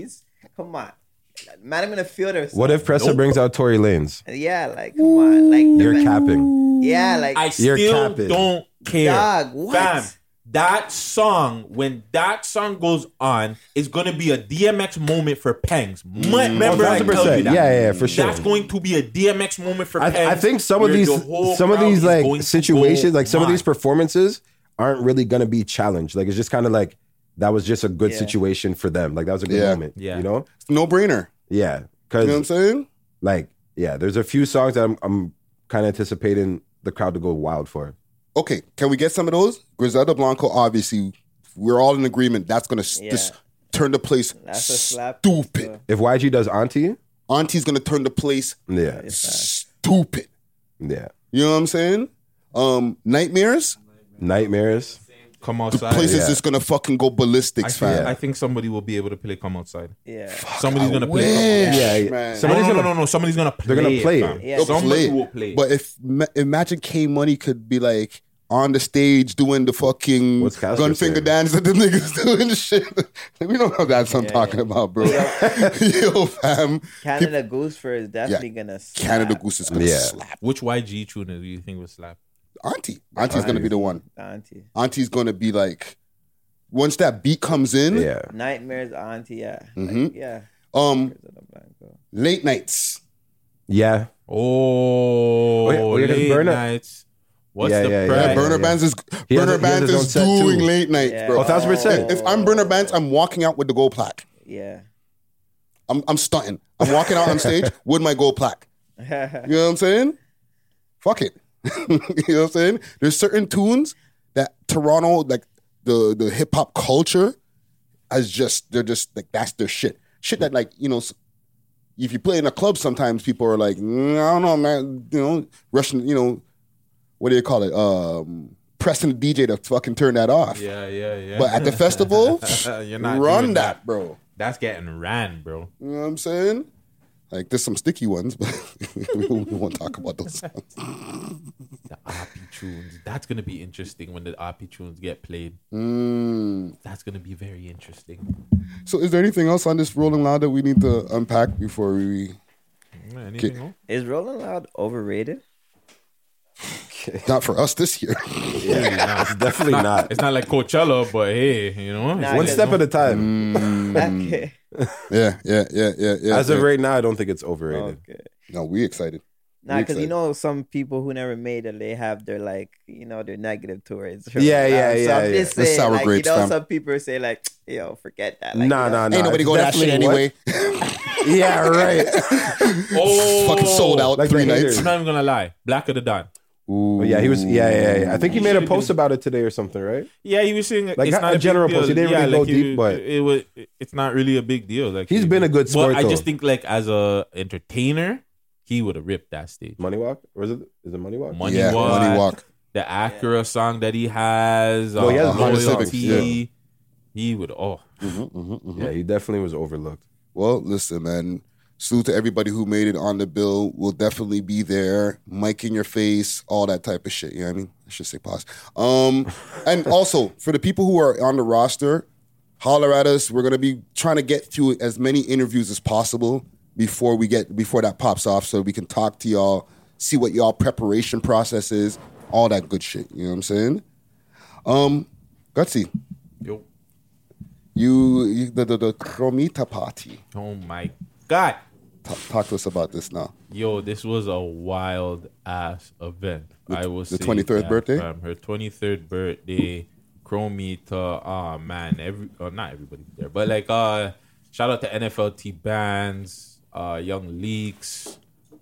Man, I'm gonna feel their. What if Pressa Nope. brings out Tory Lanez? Yeah, like come on, like You're capping. Yeah, like I You're still capping. don't care. Dog, what? Fam, that song, when that song goes on, is going to be a DMX moment for Pengs. Remember, I tell you that. Yeah, for sure. That's going to be a DMX moment for Pengs. I think some of where these the whole crowd is like going to situations, go like some of these mad. performances aren't really gonna be challenged. Like it's just kind of like that was just a good Yeah. situation for them. Like that was a good Yeah. moment. Yeah. You know? no brainer. Yeah. You Because know what I'm saying? like, yeah, there's a few songs that I'm kind of anticipating the crowd to go wild for. Okay, can we get some of those? Griselda Blanco, obviously, we're all in agreement. That's gonna Yeah. just turn the place That's a slap. stupid. If YG does Auntie, Auntie's gonna turn the place yeah, stupid. yeah. You know what I'm saying? Nightmares, Nightmares. Come Outside. place is Yeah. just gonna fucking go ballistics, fam. I think somebody will be able to play Come Outside. Yeah. Somebody's going to play Come Wish, Outside. Yeah, man. somebody's no, gonna- somebody's going to play They're gonna play fam. it. Yeah. They'll Somebody play will it. play it. But imagine K Money could be like on the stage doing the fucking What's Castro gun finger saying? dance that the niggas doing the shit. We don't know that's what I'm talking about, bro. Yo, fam. Canada Goose for is definitely gonna slap. Canada Goose is gonna Yeah. slap. Which YG tune do you think will slap? Auntie's gonna be the one. Auntie. Auntie's gonna be like once that beat comes in, Yeah. Nightmares auntie, yeah. Mm-hmm. Like, yeah. late nights. Yeah. Oh, yeah, 'cause late Burna- nights. What's Yeah, the yeah, price? Yeah, yeah. Burner Bands is He has Burner Bands his own is set doing too. late nights, Yeah. bro. 1,000%. If I'm Burner Bands, I'm walking out with the gold plaque. Yeah. I'm stunting. I'm walking out on stage with my gold plaque. You know what I'm saying? Fuck it. You know what I'm saying? There's certain tunes that Toronto, like the hip hop culture, they're just like that's their shit. Shit that like, you know, if you play in a club, sometimes people are like, I don't know, man, you know, rushing, you know, what do you call it? Pressing the DJ to fucking turn that off. Yeah. But at the festival, You're not run doing that, bro. That's getting ran, bro. You know what I'm saying? Like, there's some sticky ones, but we won't talk about those songs. The RP tunes. That's gonna be interesting when the RP tunes get played. That's gonna be very interesting. So, is there anything else on this Rolling Loud that we need to unpack before we... Anything else? Is Rolling Loud overrated? Not for us this year. It's definitely not. It's not like Coachella, but hey, you know, Nah, One guess- step at a time. Okay. Yeah. As of right now, I don't think it's overrated. Okay. No, we excited. Nah, We because you excited. know some people who never made it, they have their like, you know, their negative towards. Yeah, yeah, So yeah, I'm yeah. just The saying, sour like, grapes, you know, fam. some people say like, yo, forget that. Like, Nah, you know, nah, nah. Ain't nobody It's going to that shit definitely anyway. what- Yeah, right. Oh, Fucking sold out Like 3 the nights. haters. I'm not even gonna lie. Black of the Dawn. Ooh. Yeah, he was. Yeah. I think he made a post about it today or something, right? Yeah, he was saying Like, it's not not a general big post. He deal. didn't really go he- deep, but- it was. It's not really a big deal. Like He's been a good sport, But I just though. think like as a entertainer, he would have ripped that stage. Money Walk, or is it Money Walk? Money Yeah, Walk, Money Walk. the Acura song that he has. Well, he has Honda Loyalty. Civics, yeah. He would. Oh, Yeah, he definitely was overlooked. Well, listen, man. Salute to everybody who made it on the bill. We'll definitely be there. Mic in your face, all that type of shit. You know what I mean? I should say pause. And also, for the people who are on the roster, holler at us. We're going to be trying to get through as many interviews as possible before that pops off so we can talk to y'all, see what y'all preparation process is, all that good shit. You know what I'm saying? Gutsy, yo, the Chromita party. oh my God. Talk to us about this now. Yo, this was a wild ass event. I will say the 23rd that, birthday? fam. Her 23rd birthday, Chromita. Oh man, not everybody there, but like shout out to NFLT bands, Young Leaks,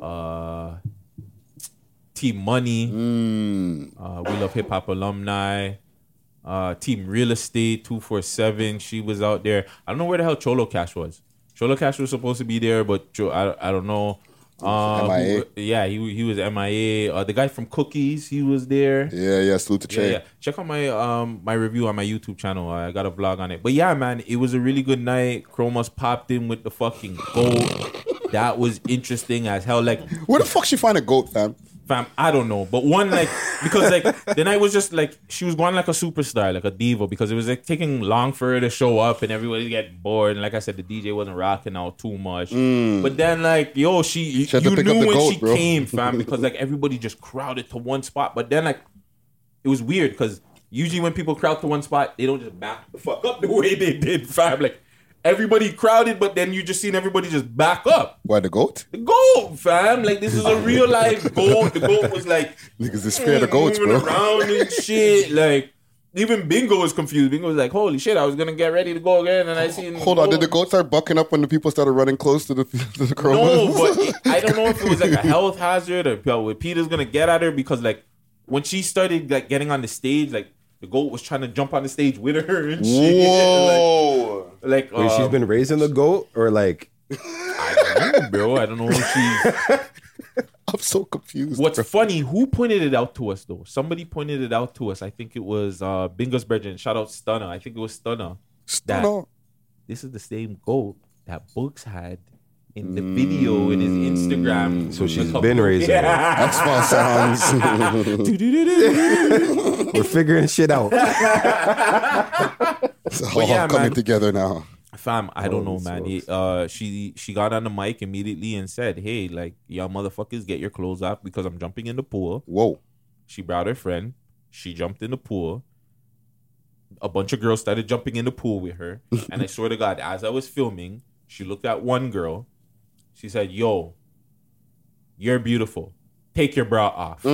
Team Money, We Love Hip Hop Alumni, Team Real Estate 247. She was out there. I don't know where the hell Cholo Cash was. Cholo Cash was supposed to be there, but I don't know. MIA? Yeah, he was MIA. The guy from Cookies, he was there. Yeah, salute to Che. Yeah. Check out my my review on my YouTube channel. I got a vlog on it. But yeah, man, it was a really good night. Chromas popped in with the fucking goat. That was interesting as hell. Like, Where the fuck she find a goat, fam? fam, I don't know. But one, like, because like the night was just like she was going like a superstar, like a diva, because it was like taking long for her to show up and everybody get bored. And like I said, the DJ wasn't rocking out too much. But then like, yo, had you to pick up knew the when goat, she bro. came, fam, because like everybody just crowded to one spot. But then like it was weird because usually when people crowd to one spot, they don't just back the fuck up the way they did, fam. Like everybody crowded, but then you just seen everybody just back up. Why the goat? The goat, fam. Like this is a real life goat. The goat was like Niggas is scared of goats, moving bro. around and shit. Like even Bingo was confused. Bingo was like, "Holy shit! I was gonna get ready to go again, and I seen." Hold on, did the goat start bucking up when the people started running close to the chroma? No, but I don't know if it was like a health hazard or what Peter's gonna get at her because like when she started like getting on the stage, like the goat was trying to jump on the stage with her and shit. Whoa. Like Wait, she's been raising the goat, or like I don't know, bro. I don't know if she's. I'm so confused. What's funny, who pointed it out to us, though? Somebody pointed it out to us. I think it was Bingo's Brethren. Shout out Stunner. I think it was Stunner. Stunner. This is the same goat that Books had in the video in his Instagram. So she's been raising it. X-File sounds. We're figuring shit out. It's all yeah, coming man. together now. Fam, I don't know, Holy man. She got on the mic immediately and said, "Hey, like, y'all motherfuckers, get your clothes off because I'm jumping in the pool." Whoa. She brought her friend. She jumped in the pool. a bunch of girls started jumping in the pool with her. And I swear to God, as I was filming, she looked at one girl. She said, "Yo, you're beautiful. Take your bra off."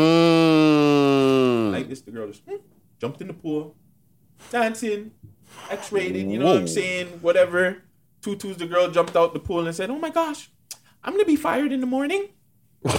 Like this, the girl just jumped in the pool, dancing, X-rated, you know what I'm saying? Whatever. Tutus, the girl jumped out the pool and said, "Oh my gosh, I'm going to be fired in the morning." What?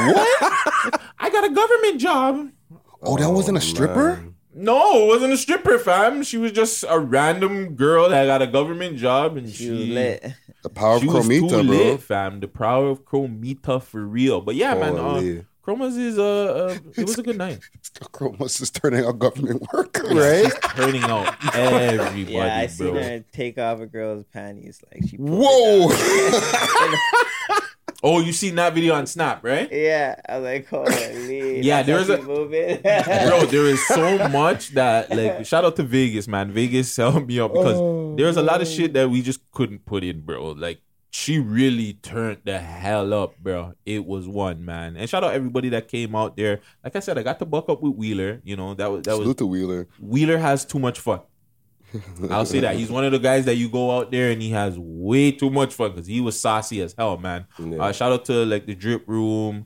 I got a government job. Oh, that wasn't a stripper? Man. No, it wasn't a stripper, fam. She was just a random girl that got a government job, and She was lit. The power of she was Chromita, too bro. lit, fam. The power of Chromita for real. But yeah, man, Holy. Chromas is it was a good night. Chroma's is turning out government workers. Right? Turning out everybody, Yeah, I seen bro. her take off a girl's panties. Like she. pulled Whoa. it down. Oh, you seen that video on Snap, right? Yeah, I was like, holy. Yeah, that's there how was she moving. Bro, there is so much that, like, shout out to Vegas, man. Vegas helped me up because there's a lot of shit that we just couldn't put in, bro. Like, she really turned the hell up, bro. It was one, man. And shout out everybody that came out there. Like I said, I got to buck up with Wheeler. You know, that was Salute to Wheeler. Wheeler has too much fun. I'll say that. He's one of the guys that you go out there and he has way too much fun because he was saucy as hell, man. Yeah. Shout out to like the Drip Room,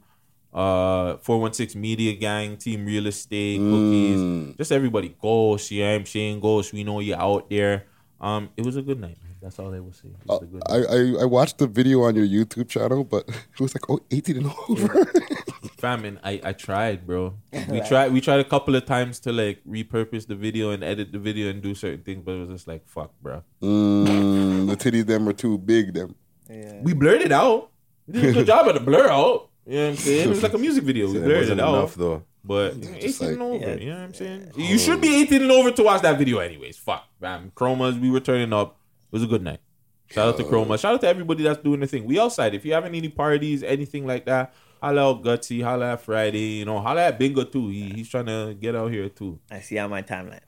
416 Media Gang, Team Real Estate, Cookies, just everybody. Ghost, yeah, I'm saying Ghost. We know you're out there. It was a good night, man. That's all I will say. It was a good night. I watched the video on your YouTube channel, but it was like 18 and over. Fam, I tried, bro. We tried a couple of times to like repurpose the video and edit the video and do certain things, but it was just like fuck, bro. The titties them are too big. Them. Yeah. We blurred it out. We did a good job of the blur out. You know what I'm saying? It was like a music video. We It blurred wasn't it out. enough, though. But just 18 and like- over, Yeah. you know what I'm saying? You should be 18 and over to watch that video anyways. Fuck, man. Chromas, we were turning up. It was a good night. Shout out to Chroma. Shout out to everybody that's doing the thing. We outside. If you having any parties, anything like that, holla out Gutsy, holla at Friday, you know, holla at Bingo too. He's trying to get out here too. I see on my timeline.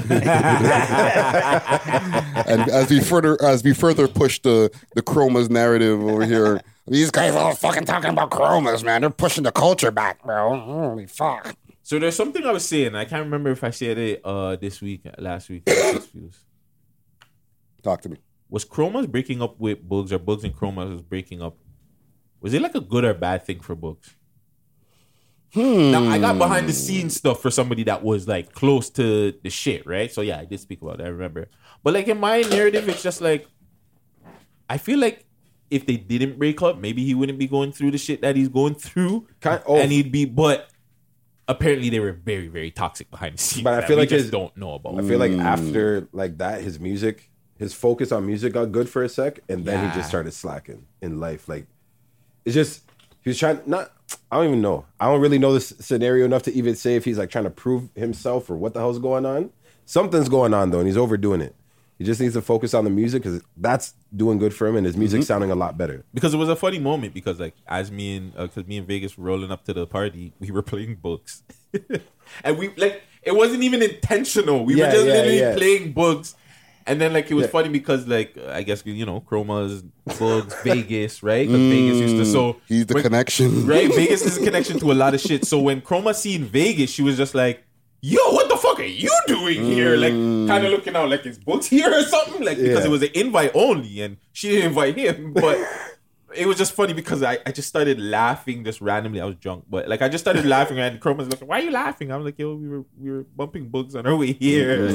And as we further push the Chromas narrative over here, these guys are all fucking talking about Chromas, man. They're pushing the culture back, bro. Holy fuck. So there's something I was saying. I can't remember if I said it this week, last week. This feels. Talk to me. Was Chromas breaking up with Bugs or Bugs and Chromas was breaking up? Was it like a good or bad thing for Bugs? Now, I got behind the scenes stuff for somebody that was like close to the shit, right? So yeah, I did speak about it, I remember. But like in my narrative, it's just like, I feel like if they didn't break up, maybe he wouldn't be going through the shit that he's going through. And he'd be, but apparently they were very, very toxic behind the scenes. But I that feel we like just his- don't know about. I feel like after like that, his music, his focus on music got good for a sec, and then he Yeah. just started slacking in life. Like it's just he was trying not. I don't even know. I don't really know this scenario enough to even say if he's like trying to prove himself or what the hell's going on. Something's going on though, and he's overdoing it. He just needs to focus on the music because that's doing good for him, and his music's sounding a lot better. Because it was a funny moment because like as me and Vegas were rolling up to the party, we were playing books, and we like it wasn't even intentional. We were Yeah, just yeah, literally yeah. playing books, and then like it was Yeah. funny because like I guess you know Chroma's Bugs Vegas, right? Because Vegas used to so He's the when- connection. right? Vegas is a connection to a lot of shit. So when Chroma seen Vegas, she was just like, "Yo, what the fuck are you doing here?" Like, kind of looking out like his books here or something. Like, because Yeah. it was an invite only, and she didn't invite him. But it was just funny because I just started laughing just randomly. I was drunk, but like I just started laughing, and Chroma's like, "Why are you laughing?" I was like, "Yo, we were bumping books on our way here."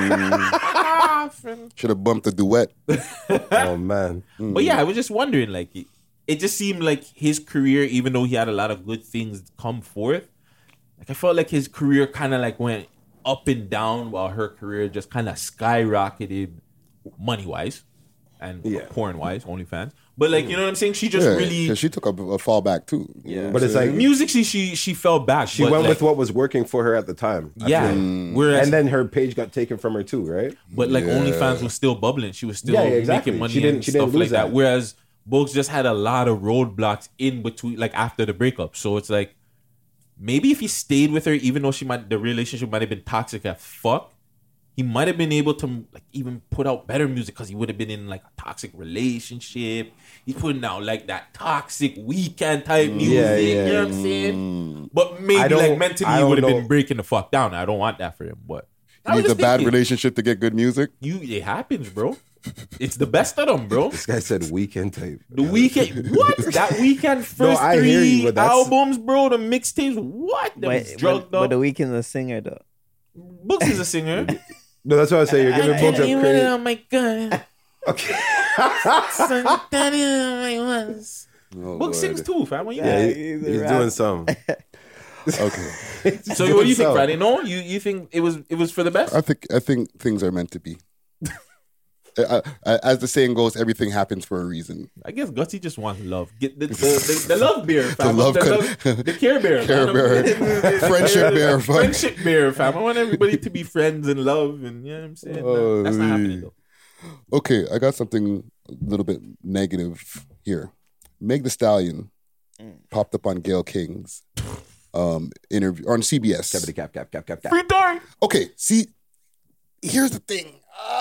Should have bumped the duet. Oh man, But yeah, I was just wondering, like, it just seemed like his career, even though he had a lot of good things come forth, like I felt like his career kind of like went up and down while her career just kind of skyrocketed money wise and Yeah. porn wise, OnlyFans. But like, you know what I'm saying? She just Yeah, really because she took a fall back too. Yeah. but it's like music. She fell back. she but, went like, with what was working for her at the time. I yeah. feel. Whereas, And then her page got taken from her too, right? but like Yeah. OnlyFans was still bubbling. She was still Yeah, exactly. making money She didn't- and she didn't stuff like lose that. that. Whereas Bogues just had a lot of roadblocks in between, like after the breakup. So it's like maybe if he stayed with her, even though the relationship might have been toxic as fuck, he might have been able to like even put out better music because he would have been in like a toxic relationship. He's putting out like that toxic weekend type music. Yeah. You know what I'm saying? But I maybe don't- like mentally I he don't would have been know. breaking the fuck down. I don't want that for him, but. I was Needs a just bad thinking, relationship to get good music. It happens, bro. It's the best of them, bro. This guy said weekend tape. The Weeknd, what? That Weeknd first I hear you, three but that's- albums, bro. The mixtapes, what? Them is drugged but up. the Weeknd's a singer though. Books is a singer. No, that's what I say. You're giving Books up credit. Oh my god. Okay. Oh, Book sings Lord. too, fam. What you Yeah, got? He's a he's rapper. doing some. Okay. So what do you think, Friday? No, you think it was for the best? I think things are meant to be. As the saying goes, everything happens for a reason. I guess Gutsy just wants love. Get the love beer, fam. The love the care bear. Care fam. bear. Friendship bear, fam. Friendship bear, fam. I want everybody to be friends and love, and you know what I'm saying? Nah, that's not happening though. Okay, I got something a little bit negative here. Meg Thee Stallion popped up on Gayle King's interview on CBS. Cap. Free dark. Okay, see, here's the thing.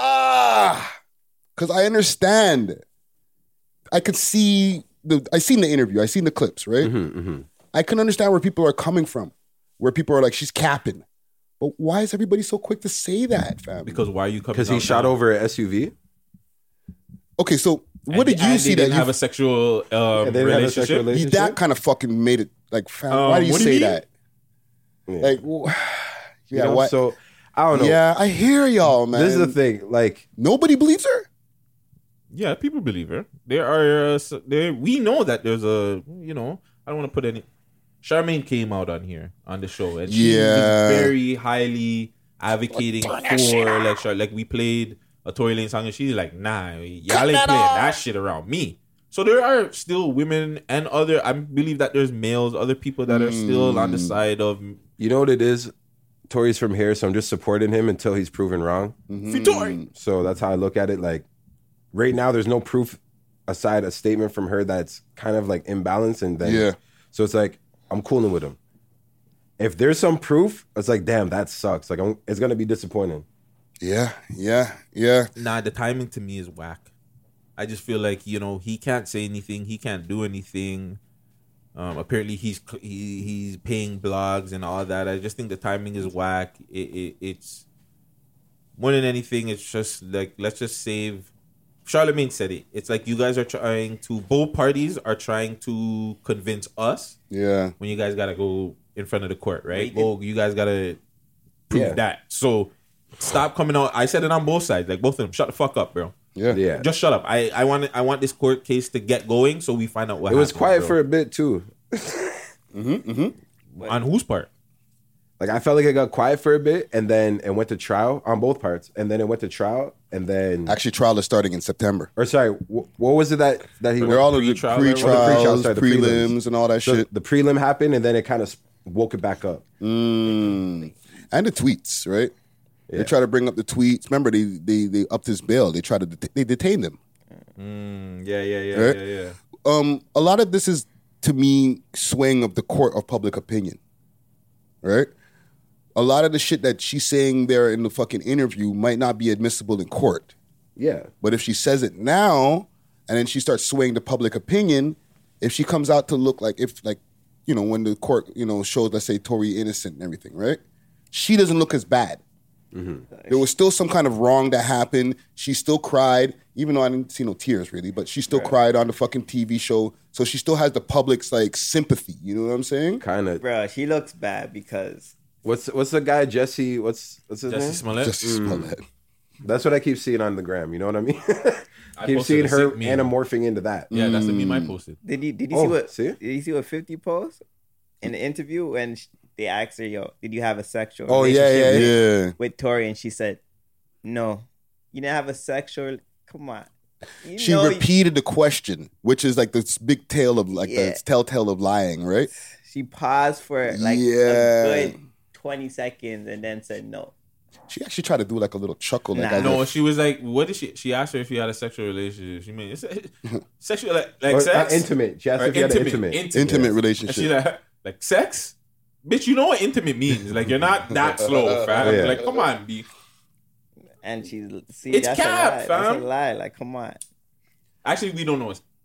Because I understand. I could see I seen the interview. I seen the clips, right? I can understand where people are coming from. Where people are like, she's capping. But why is everybody so quick to say that, fam? Because why are you coming? Because he out shot now? over an SUV. Okay, so what did you And see they that didn't you have a sexual They didn't have a sexual relationship? relationship? that kind of fucking made it like, fam, why do you what do say you mean? that? Yeah. Like, You yeah, know, what? So I don't know. Yeah, I hear y'all, man. This is the thing. Like, Nobody believes her. Yeah, people believe her. There are we know that there's a, you know, I don't want to put any. Charmaine came out on here on the show, and she Yeah. was very highly advocating for like we played a Tory Lanez song, and she's like, nah, y'all ain't playing that shit around me. So there are still women and other. I believe that there's males, other people that are still on the side of you know what it is? Tory's from here, so I'm just supporting him until he's proven wrong. Free Tory. So that's how I look at it. Like, right now, there's no proof aside a statement from her that's kind of like imbalanced, and then Yeah. So it's like I'm cooling with him. If there's some proof, it's like, damn, that sucks. Like, it's gonna be disappointing. Yeah. Nah, the timing to me is whack. I just feel like, you know, he can't say anything. He can't do anything. Apparently, he's paying blogs and all that. I just think the timing is whack. It's more than anything. It's just like, let's just save. Charlemagne said it. It's like you guys are trying to. Both parties are trying to convince us. Yeah. When you guys gotta go in front of the court, right? Wait, Oh, you guys gotta prove Yeah. that. So stop coming out. I said it on both sides. Like both of them. Shut the fuck up, bro. Yeah. Yeah, Just shut up. I want this court case to get going so we find out what it was happened, quiet bro. for a bit too. On whose part? Like, I felt like it got quiet for a bit, and then it went to trial on both parts, and then it went to trial, and then Actually, trial is starting in September. or sorry, what was it that he They're all of the Pre-trial, pre-trials, sorry, the prelims, and all that so shit. the prelim happened, and then it kind of woke it back up. And the tweets, right? They try to bring up the tweets. Remember, they upped his bail. They try to they detained him. Yeah. Right? A lot of this is, to me, swaying of the court of public opinion, right? A lot of the shit that she's saying there in the fucking interview might not be admissible in court. Yeah, But if she says it now, and then she starts swaying the public opinion, if she comes out to look like, if like, you know, when the court, you know, shows, let's say, Tory innocent and everything, right? She doesn't look as bad. There was still some kind of wrong that happened. She still cried, even though I didn't see no tears really, but she still cried on the fucking TV show. So she still has the public's like sympathy. You know what I'm saying? kind of. Bro, she looks bad because What's the guy Jesse? What's his Jesse name? Smollett. Just smell that. That's what I keep seeing on the gram. You know what I mean? I keep posted seeing a her sick meme. anamorphing into that. Yeah, that's the meme I posted. did you Oh, see what see? did you see what 50 posts in the interview when they asked her, yo, did you have a sexual Oh, yeah, relationship yeah, Yeah. with Tory, and she said, no, you didn't have a sexual. Come on, She repeated the question, which is like this big tale of like Yeah. the telltale of lying, right? She paused for like Yeah. a good 20 seconds and then said no. She actually tried to do like a little chuckle. Like Nah. as No, if- she was like, what did she asked her if you had a sexual relationship. She mean sexual like Or, sex? intimate. She asked Or if you had an intimate. intimate And relationship. she like sex? Bitch, you know what intimate means. Like you're not that slow, fam. Yeah. Like, come on, B. And she's see, It's that's cap, a lie. That's fam. a lie. Like, come on. Actually, we don't know.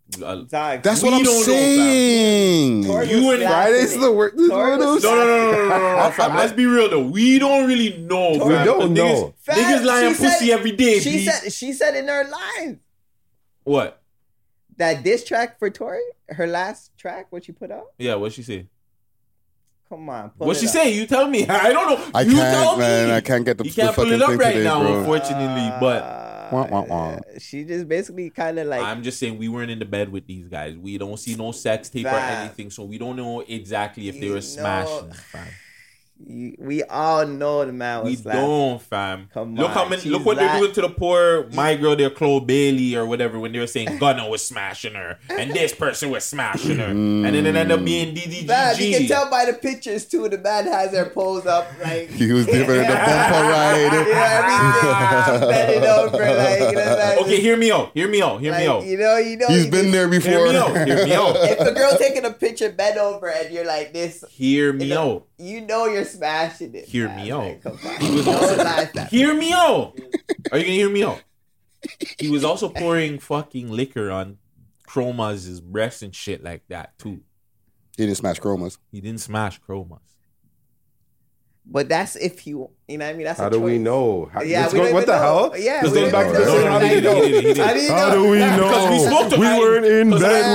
Dog, That's We what I'm don't know, fam. saying. Tori You was and slapping Friday's it. the worst. This is Tori one of was those. No, fam. Let's be real though. We don't really know. We fam. don't But know. Niggas lying She said- pussy every day. She B. said in her lines What? that diss track for Tori, her last track, what she put out. Yeah, what she say? Come on, pull What it she up. say? You tell me. I don't know. I you tell can't, me. man. I can't get the, You can't the pull fucking it up thing right today, now, bro. unfortunately. But Wah, wah, wah. She just basically kind of like I'm just saying we weren't in the bed with these guys. We don't see no sex tape or Fam. anything, so we don't know exactly if they You were know- smashing. Fam. we all know the man was We slapping. don't, fam. Come look on, how she's look what they're like- doing to the poor my girl, their Chloe Bailey or whatever, when they were saying Gunna was smashing her and this person was smashing her, and then it ended up being DDGG. Man, you can tell by the pictures too. The man has her pose up like He was giving her the bumper ride. everything, bending over like, you know, like, Okay, hear me out. Hear me out. You know. He's you been just- there Hear before. me out. Hear me out. If a girl taking a picture, bend over, and you're like this, Hear me out. you know you're smashing it. Hear man. me out. Like, come on. He was Don't also lie, fam. hear me out. Are you gonna hear me out? He was also pouring fucking liquor on Chroma's breasts and shit like that too. He didn't smash chromas. He didn't smash Chroma's. But that's if you know what I mean. That's How a do we choice. know? Yeah, we don't what even the know. hell? Yeah, Because we those don't back even know. no, he didn't. How do you How know? do we know? Because we spoke to We weren't in bed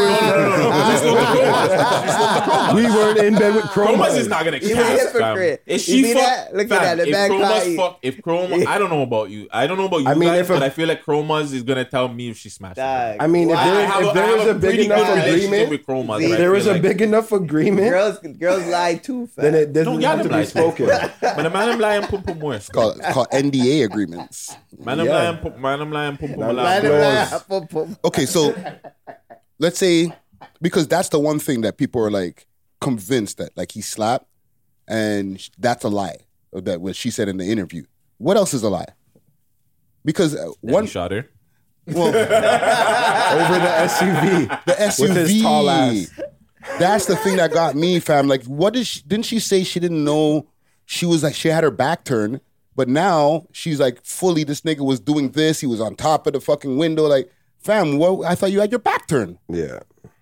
with. We weren't in bed with Chroma's Chromas. is not gonna He's a cast, hypocrite. fam. If You she see fuck, that? Look at fam, that, the if man Chroma's caught you. fuck, if Chroma, I don't know about you. I don't know about you I mean, guys, if a- but I feel like Chroma's is gonna tell me if she smashed. Dog. I mean, if Wow. there was a big pretty enough good relationship agreement, with Chroma's, See, but I if there feel was a like- big enough agreement, girls lie too, fam. then it doesn't No, y'all have to them be lie. spoken. But the man I'm lying pum pum more. It's called NDA agreements. Man I'm Yeah. lying pum pum Lie Lie pum. to Close. lie. Pum, pum. Okay, so let's say, because that's the one thing that people are like convinced that like he slapped, and that's a lie. Or that what she said in the interview. What else is a lie? Because One shot her. well, Over the SUV. the SUV. With his tall ass. That's the thing that got me, fam. Like, what did she, didn't she say she didn't know she was like she had her back turned, but now she's like fully this nigga was doing this. He was on top of the fucking window. Like, fam, what? I thought you had your back turned. Yeah.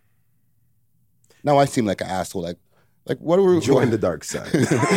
Now I seem like an asshole. Like what were we Join the dark side.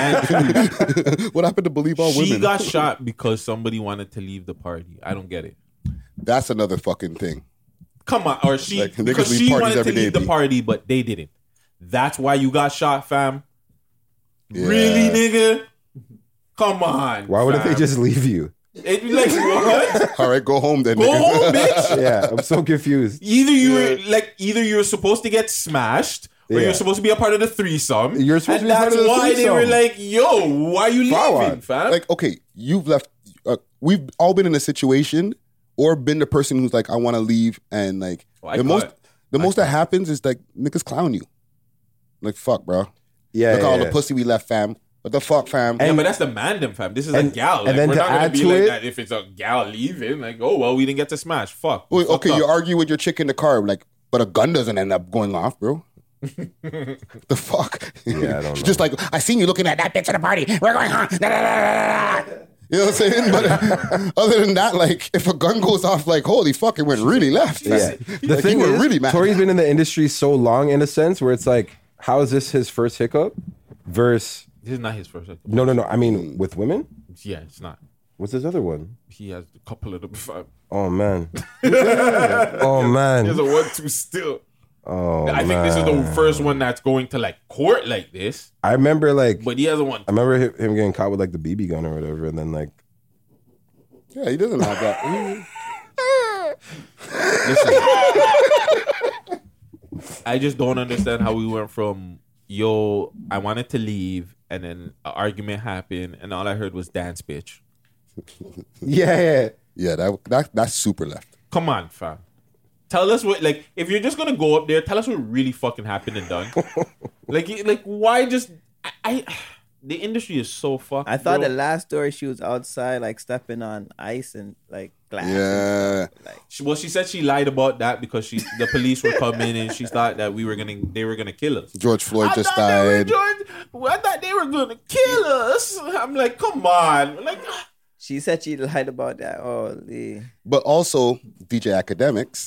What happened to believe all She women? got shot because somebody wanted to leave the party. I don't get it. That's another fucking thing. Come on, or she Like, niggas because leave she parties wanted to every day, leave the B. party, but they didn't. That's why you got shot, fam. Yeah. Really, nigga? Come on. Why wouldn't they fam. just leave you? It, like what? All right, go home then. Go nigga. home, bitch. Yeah, I'm so confused. Either you were supposed to get smashed, or Yeah. you're supposed to be a part of the threesome. You're supposed to and be part that's of the why they were threesome. like, "Yo, why are you leaving, Forward. fam?" Like, okay, you've left. We've all been in a situation or been the person who's like, I want to leave, and like I the got most that happens is like niggas clown you. Like, fuck, bro. Yeah, Look at yeah, all yeah. the pussy we left, fam. What the fuck, fam? Yeah, but that's the man, them fam. This is a and- gal. and Like, then we're to not gonna add be to like it- that if it's a gal leaving. Like, oh well, we didn't get to smash. Fuck. Wait, Fucked okay, up. you argue with your chick in the car, like, but a gun doesn't end up going off, bro. The fuck? Yeah, I don't She's know. just like, I seen you looking at that bitch at the party. We're going home. Da, da, da, da, da, da. You know what I'm saying? But other than that, like, if a gun goes off, like, holy fuck, it went really left. Yeah. The Like, thing you were is, really mad. Tori's been in the industry so long, in a sense, where it's like, how is this his first hiccup? Versus, This is not his first. no. I mean, with women? Yeah, it's not. What's his other one? He has a couple of them. Fam. Oh, man. Oh, man. He has a 1-2 still. Oh, I think this is the first one that's going to like court like this. I remember, like, But he has a one. I remember him getting caught with, like, the BB gun or whatever, and then, like, Yeah, he doesn't have that. I just don't understand how we went from yo, I wanted to leave, and then an argument happened, and all I heard was dance, bitch. yeah. Yeah, that's super left. Come on, fam. Tell us what, like, if you're just gonna go up there, tell us what really fucking happened and done. like, why just? I the industry is so fucked. I thought bro. the last story she was outside, like stepping on ice and like glass. Yeah. She said she lied about that because the police were coming and she thought that they were gonna kill us. George Floyd I just thought they died. I thought they were gonna kill us. I'm like, come on, like. She said she lied about that. Holy. But also, DJ Academics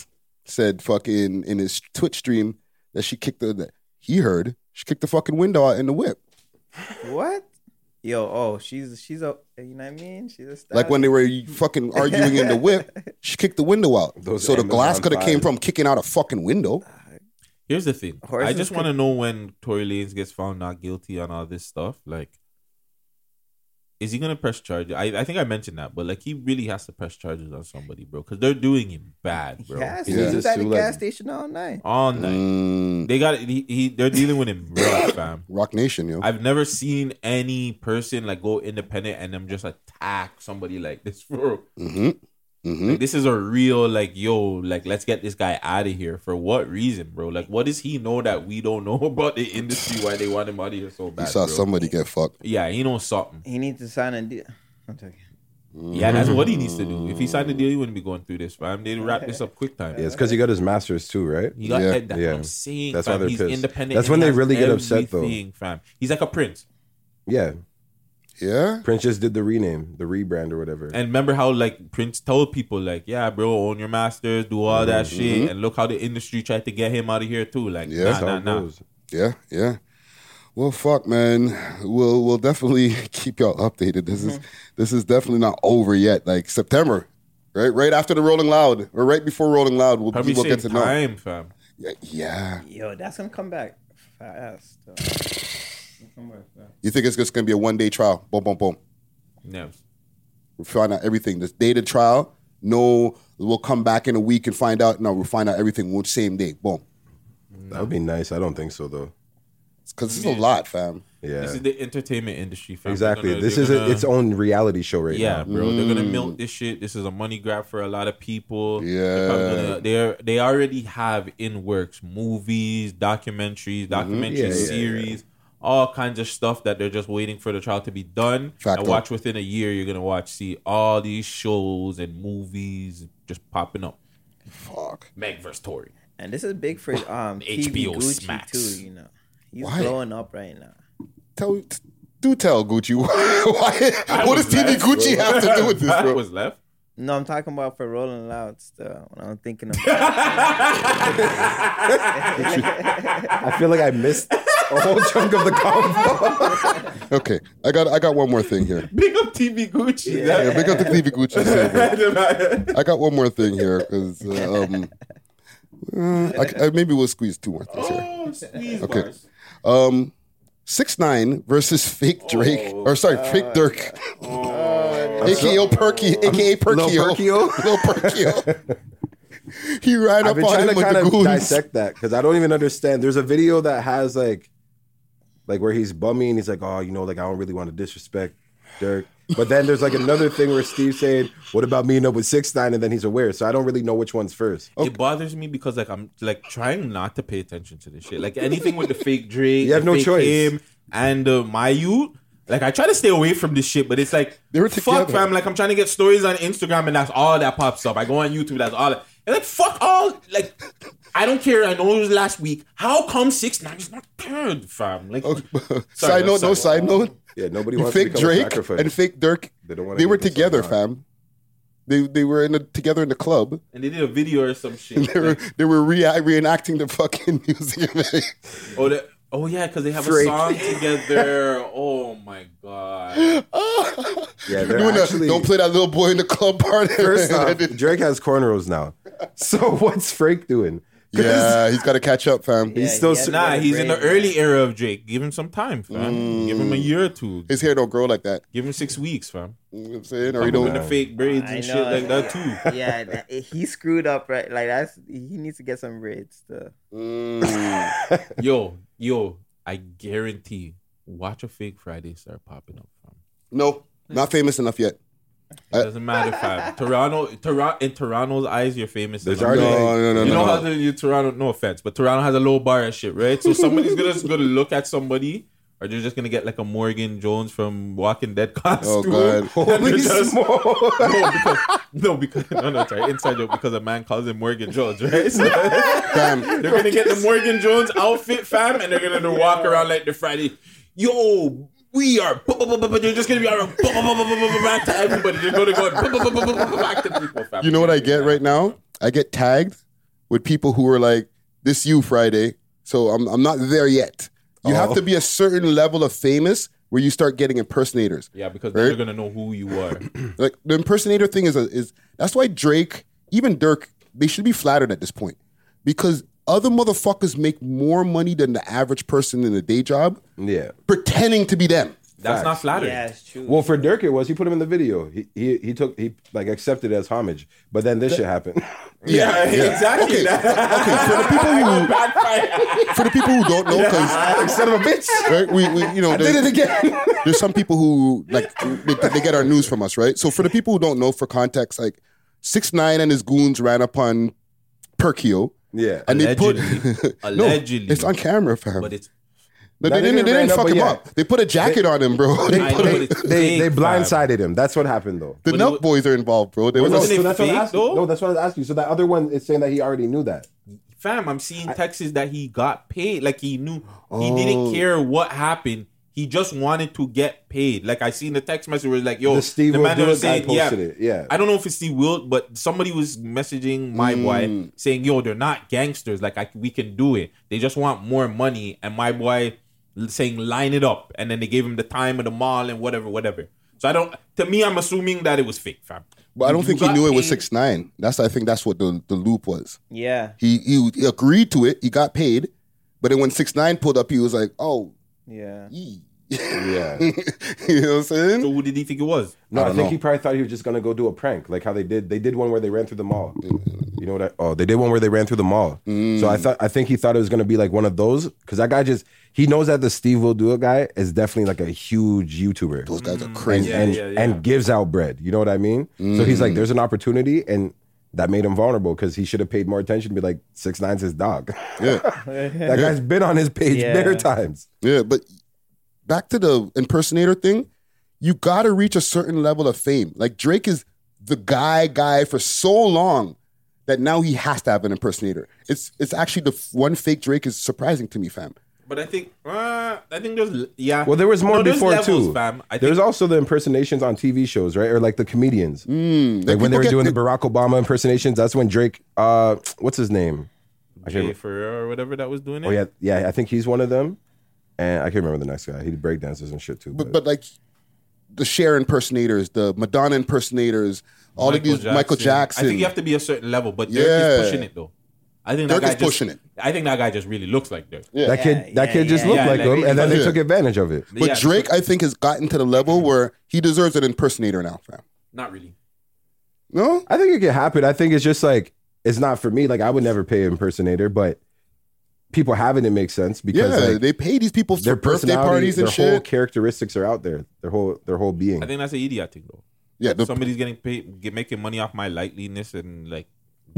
said fucking in his Twitch stream that she kicked she kicked the fucking window out in the whip. What? Yo, she's a, you know what I mean? She's a star. Like when they were fucking arguing in the whip, she kicked the window out. So the glass could have came from kicking out a fucking window. Here's the thing. Horses I just want to know when Tory Lanez gets found not guilty on all this stuff. Like, is he gonna press charges? I think I mentioned that, but like he really has to press charges on somebody, bro, because they're doing him bad, bro. Yes, He he needs was to at the sue, gas like- station all night. All night. They got they're dealing with him rough, fam. Rock Nation, yo. I've never seen any person like go independent and them just attack somebody like this, bro. Like, this is a real like, yo, like let's get this guy out of here. For what reason, bro? Like, what does he know that we don't know about the industry? Why they want him out of here so bad? He saw bro? somebody get fucked. Yeah, he knows something. He needs to sign a deal. I'm talking. Yeah, that's what he needs to do. If he signed the deal, he wouldn't be going through this, fam. They'd wrap this up quick time. Yeah, it's because he got his masters too, right? He got Yeah. that's Yeah. what I'm saying. That's fam. why they're He's pissed. independent. That's and when he they has really get upset, though. everything, fam. He's like a prince. Yeah. Yeah? Prince just did the rename, the rebrand or whatever. And remember how like Prince told people like, yeah, bro, own your masters, do all that shit, and look how the industry tried to get him out of here too. Like, Yeah. That's how nah. it goes. Yeah. Well, fuck, man. We'll definitely keep y'all updated. This is definitely not over yet. Like September, right? Right after the Rolling Loud, or right before Rolling Loud, we'll Probably get to same know. time, fam. Yeah. Yo, that's gonna come back fast. You think it's just gonna be a 1-day trial? Boom, boom, boom. Yeah. We'll find out everything. This day of trial. No, we'll come back in a week and find out. No, we'll find out everything one same day. Boom. That would be nice. I don't think so, though. Because this is a lot, fam. Yeah. This is the entertainment industry, fam. Exactly. They're This they're is its own reality show right Yeah, now. bro. They're gonna milk this shit. This is a money grab for a lot of people. Yeah. They're probably they already have in works movies, documentaries, Yeah. series, all kinds of stuff that they're just waiting for the trial to be done. Facto. And watch within a year, you're gonna see all these shows and movies just popping up. Fuck. Meg vs. Tory. And this is big for HBO TV Gucci Smacks. too. You know, he's Why? blowing up right now. Tell Gucci. Why? What does was TV left, Gucci bro. have to do with this, That bro? was left. No, I'm talking about for Rolling Loud still. When I'm thinking of I feel like I missed a whole chunk of the convo. Okay, I got one more thing here. Big up TV Gucci. Yeah, big up to TV Gucci. I got one more thing here because maybe we'll squeeze two more things here. Oh, squeeze Okay. bars. 6ix9ine versus fake Drake, fake Dirk, aka Perky, aka Perkio, Lil Perkio. He ran I've up been on trying him to with kind the of goons. dissect that because I don't even understand. There's a video that has like where he's bummy and he's like, oh, like I don't really want to disrespect Dirk. But then there's like another thing where Steve's saying, what about meeting up with 6ix9ine? And then he's aware. So I don't really know which one's first. It bothers me because like I'm like trying not to pay attention to this shit. Like anything with the fake Drake, You have the no fake choice. him, and Mayu. Like I try to stay away from this shit, but it's like They were fuck, together. fam. Like I'm trying to get stories on Instagram, and that's all that pops up. I go on YouTube, that's all. And like fuck all. Like I don't care. I know it was last week. How come 6ix9ine is not good, fam? Like Side note. Yeah, nobody wants to Fake become a Drake sacrifice. and fake Dirk, They don't wanna they were make themselves together, hot. fam. They were together in the club. and they did a video or some shit. They were reenacting the fucking music. Oh yeah, because they have Freak. a song together. Oh my god. Yeah, they're Doing actually, don't play that little boy in the club part. First off, Drake has cornrows now. So what's Frank doing? 'Cause Yeah, he's got to catch up, fam. He's still Nah, he's in the early era of Drake. Give him some time, fam. Give him a year or two. His hair don't grow like that. Give him 6 weeks, fam. You know what I'm saying? Or Come he with don't. the fake braids I and shit know. like that too. Yeah, he screwed up, right? Like he needs to get some braids. Yo, I guarantee. Watch a fake Friday start popping up, fam. No, not famous enough yet. It doesn't matter, fam. In Toronto's eyes, you're famous. There's enough. already No. You know how Toronto? No offense, but Toronto has a low bar and shit, right? So somebody's gonna look at somebody, or they're just gonna get like a Morgan Jones from Walking Dead costume. God. And they're Holy just- smoke. no, sorry, inside joke because a man calls him Morgan Jones, right? So Fam, they're gonna get the Morgan Jones outfit, fam, and they're gonna walk around like the Friday. Yo, we are. They're just gonna be back to everybody. They're gonna go back to people, fam. you know what I get right now? I get tagged with people who are like, this you Friday, so I'm not there yet. You have to be a certain level of famous where you start getting impersonators. Yeah, because then they're gonna know who you are. Like the impersonator thing is that's why Drake, even Dirk, they should be flattered at this point because other motherfuckers make more money than the average person in a day job. Yeah. Pretending to be them. That's not flattering. Yeah, it's true. Well, for Dirk, it was. He put him in the video. He like accepted it as homage. But then this shit happened. Yeah, exactly. Okay, for the people who don't know, because Son of a bitch. right, we you know, Did it again. there's some people who like they get our news from us, right? So for the people who don't know, for context, like 6ix9ine and his goons ran up on Perkio. Yeah. And Allegedly. they put Allegedly. No, it's on camera, fam. But it's No, No, they they didn't ran up, fuck but him yeah. up. They put a jacket on him, bro. I know, but it's They fake, fam. blindsided him. That's what happened, though. The But Nelk boys are involved, bro. They were Wasn't it that's what fake, I asked you. though? No, that's what I was asking you. So that other one is saying that he already knew that. Fam, I'm seeing texts that he got paid. Like he knew he didn't care what happened. He just wanted to get paid. Like I seen the text message where it's like, yo, The Steve the man Will that was Do It guy saying, posted it, yeah. I don't know if it's Steve Wilt, but somebody was messaging my boy saying, yo, they're not gangsters. Like we can do it. They just want more money. And my boy saying, line it up. And then they gave him the time of the mall and whatever. So to me, I'm assuming that it was fake, fam. But I don't You think he got knew it was paid. 6ix9ine. I think that's what the loop was. Yeah. He agreed to it. He got paid. But then when 6ix9ine pulled up, he was like, oh, Yeah. yee. Yeah. You know what I'm saying? So who did he think it was? No, I don't think know. he probably thought he was just gonna go do a prank, like how they did one where they ran through the mall. You know what? They did one where they ran through the mall. So I think he thought it was gonna be like one of those because that guy he knows that the Steve Will Do It guy is definitely like a huge YouTuber Those guys are crazy. and gives out bread. You know what I mean? So he's like, there's an opportunity, and that made him vulnerable because he should have paid more attention to be like 6ix9ine's his dog. Yeah. That guy's been on his page Yeah. bare times. Yeah, but back to the impersonator thing, you got to reach a certain level of fame. Like Drake is the guy for so long that now he has to have an impersonator. It's actually the one fake Drake is surprising to me, fam. But I think there's Well, there was more there's before levels, too. fam. I There's think also the impersonations on TV shows, right? Or like the comedians. Like when they people were get- doing the Barack Obama impersonations, that's when Drake, what's his name? Jay Ferrer or whatever that was doing it. Oh yeah, I think he's one of them. And I can't remember the next guy. He did breakdancers and shit too. But like the Cher impersonators, the Madonna impersonators, all of these Michael Jackson. I think you have to be a certain level, but Dirk Yeah. is pushing it though. I think Dirk that guy is pushing it. I think that guy just really looks like Dirk. that kid just looked yeah, like like, him, and then they yeah. took advantage of it. But Yeah. Drake, I think, has gotten to the level where he deserves an impersonator now, fam. Not really. No? I think it can happen. I think it's just like it's not for me. Like I would never pay an impersonator, but people having it makes sense because Yeah, like, they pay these people their for birthday personality, parties and their whole shit. characteristics are out there. Their whole being. I think that's an idiot thing though. Yeah, Somebody's getting paid, making money off my likeliness and like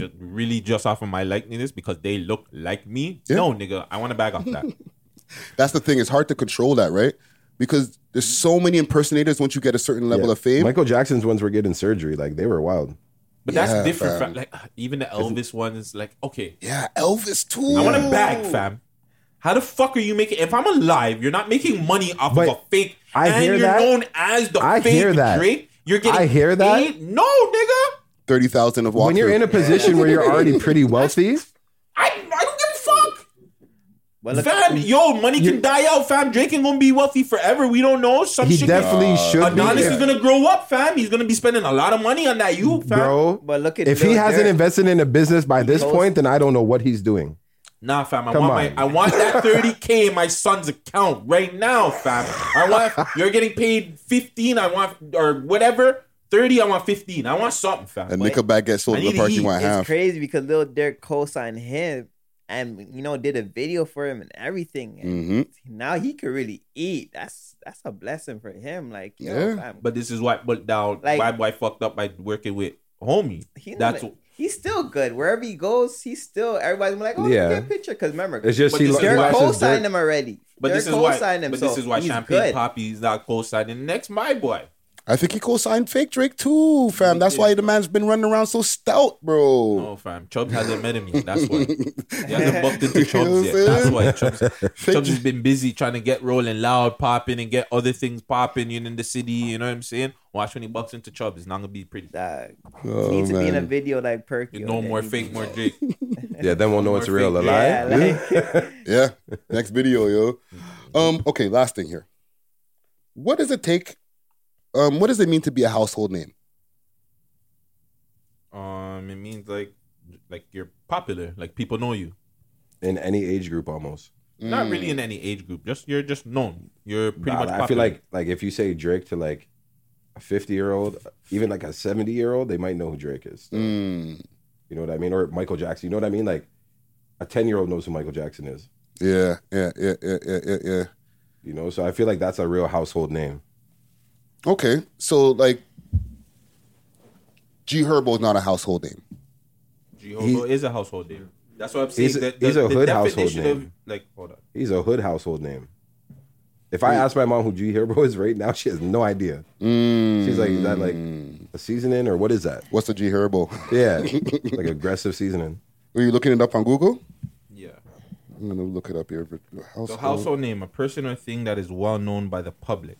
just off of my likeliness because they look like me. Yeah. No, nigga, I want to back off that. that's the thing. It's hard to control that, right? Because there's so many impersonators once you get a certain level Yeah. of fame. Michael Jackson's ones were getting surgery. Like they were wild. But Yeah, that's different. fam. Fam. Like even the Elvis one is like okay. Yeah, Elvis too. I want to bag, fam. How the fuck are you making? If I'm alive, you're not making money off But of a fake, I and hear you're that. known as the I fake hear that. Drake. You're getting. I hear that. paid? No, nigga. 30,000 of walkthrough. When you're in a position where you're already pretty wealthy, I don't give a fuck. Well, look, Fam, yo, money can die out, fam. Drake ain't gonna be wealthy forever. We don't know. Some he shit. definitely should be. Adonis is gonna grow up, fam. He's gonna be spending a lot of money on that youth, fam. Bro, But look at if he Lil hasn't Durk. invested in a business by this goes- point, then I don't know what he's doing. Nah, fam. Come on. I want that 30K in my son's account right now, fam. You're getting paid 15. I want or whatever. 30. I want 15. I want something, fam. a Nickelback gets sold I in the need to parking eat. lot It's half. crazy because Lil Durk co-signed him and did a video for him and everything. And now he could really eat. That's a blessing for him. Like, yo, Yeah. fam, But this is why. But now, Like- my boy fucked up by working with homie. he's still good. Wherever he goes, he's still everybody's gonna be like, oh, Yeah. get a picture. Because remember, It's just But he this is Dirk why- co-signed him already. But Dirk this is why. co-signed him, But so this is why he's Champagne good. Poppy's not co-signing next. My boy. I think he co-signed fake Drake too, fam. That's why the man's been running around so stout, bro. No, fam. Chubbs hasn't met him yet. That's why. He hasn't bumped into Chubbs yet. You know That's what why I'm Chubbs has been busy trying to get Rolling Loud popping and get other things popping in the city. You know what I'm saying? Watch when he bucks into Chubbs. It's not going to be pretty. Dog. Oh, He needs to be in a man. video like Perky. No more fake, more Drake. Yeah, then we'll know it's real. A lie. Yeah, like, Yeah. Next video, yo. Okay, last thing here. What does it take? What does it mean to be a household name? It means like you're popular. Like people know you. In any age group, almost. Not really in any age group. You're just known. You're pretty much popular. I feel like if you say Drake to like a 50-year-old, even like a 70-year-old, they might know who Drake is. You know what I mean? Or Michael Jackson. You know what I mean? Like a 10-year-old knows who Michael Jackson is. Yeah. You know, so I feel like that's a real household name. Okay, so like G Herbo is not a household name. G Herbo is a household name. That's what I'm saying. He's a hood household definition name. Hold on. He's a hood household name. If I ask my mom who G Herbo is right now, she has no idea. She's like, is that like a seasoning or what is that? What's a G Herbo? Yeah, like aggressive seasoning. Are you looking it up on Google? Yeah. I'm gonna look it up here. The household name, a person or thing that is well known by the public.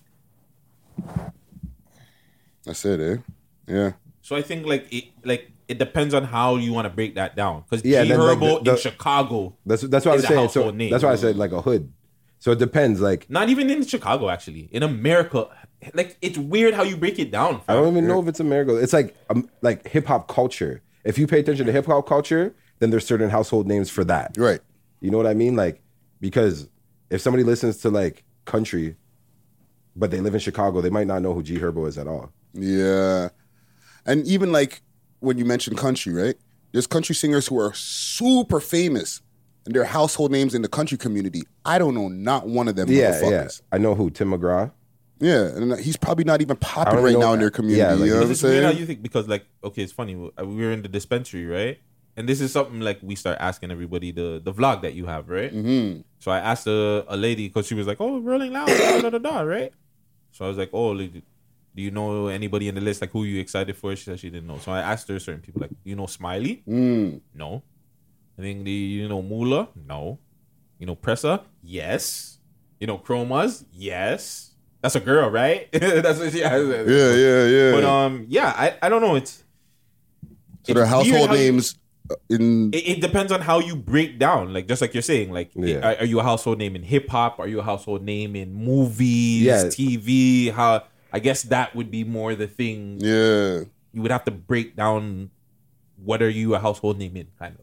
That's it, eh? Yeah. So I think it depends on how you want to break that down. Because Yeah, G then, like, Herbo the- in Chicago, That's what I is was a saying. household So name. that's why I said like a hood. So it depends. Like not even in Chicago actually, in America, like it's weird how you break it down. I fam. don't even know if it's America. It's like hip hop culture. If you pay attention to hip hop culture, then there's certain household names for that. Right. You know what I mean? Like because if somebody listens to like country, but they live in Chicago, they might not know who G Herbo is at all. Yeah. And even like when you mention country, right? There's country singers who are super famous and they're household names in the country community. I don't know not one of them motherfuckers. I know who Tim McGraw. Yeah, and he's probably not even popular I don't right know now in that. their community. Yeah, like, you know what I'm It's weird how saying? you think because okay, it's funny. We were in the dispensary, right? And this is something like we start asking everybody the vlog that you have, right? Mm-hmm. So I asked a lady because she was like, "Oh, Rolling Loud, right?" So I was like, "Oh, do you know anybody in the list? Like, who you excited for?" She said she didn't know. So I asked her certain people, like, "You know Smiley? No. I think you know Mula? No. You know Pressa? Yes. You know Chromas? Yes. That's a girl, right? That's what she has. Yeah. But I don't know. It's So their weird household how you- names in It depends on how you break down, like just like you're saying, like Yeah. are you a household name in hip hop? Are you a household name in movies, Yeah. TV? How I guess that would be more the thing. yeah. You would have to break down what are you a household name in, kind of.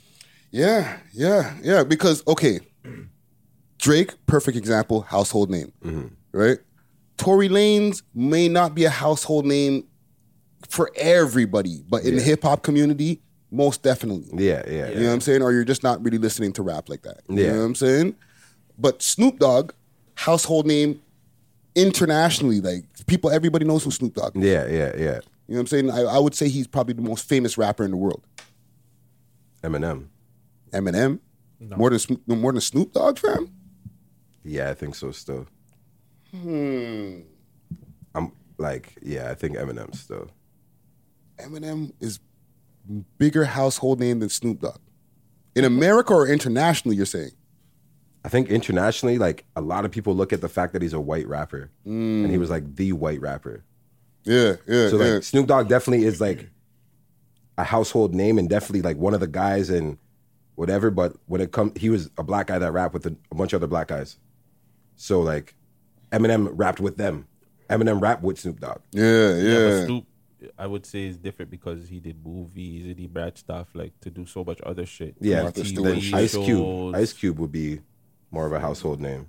Yeah. Because okay, Drake, perfect example, household name, right? Tory Lanez may not be a household name for everybody, but in the hip hop community, most definitely. Yeah. You know what I'm saying? Or you're just not really listening to rap like that. You Yeah. know what I'm saying? But Snoop Dogg, household name internationally, like everybody knows who Snoop Dogg is. Yeah. You know what I'm saying? I would say he's probably the most famous rapper in the world. Eminem. Eminem? More than Snoop Dogg, fam? Yeah, I think so still. I'm like, yeah, I think Eminem still. Eminem is bigger household name than Snoop Dogg. In America or internationally, you're saying? I think internationally, like a lot of people look at the fact that he's a white rapper, and he was like the white rapper. Yeah. So like Snoop Dogg definitely is like a household name and definitely like one of the guys and whatever. But when it comes, he was a black guy that rapped with a bunch of other black guys. So like Eminem rapped with them. Eminem rapped with Snoop Dogg. But Snoop, I would say, is different because he did movies and he branched stuff like to do so much other shit. Yeah, Martha TV Stewart. then Ice Cube. shows. Ice Cube would be more of a household name.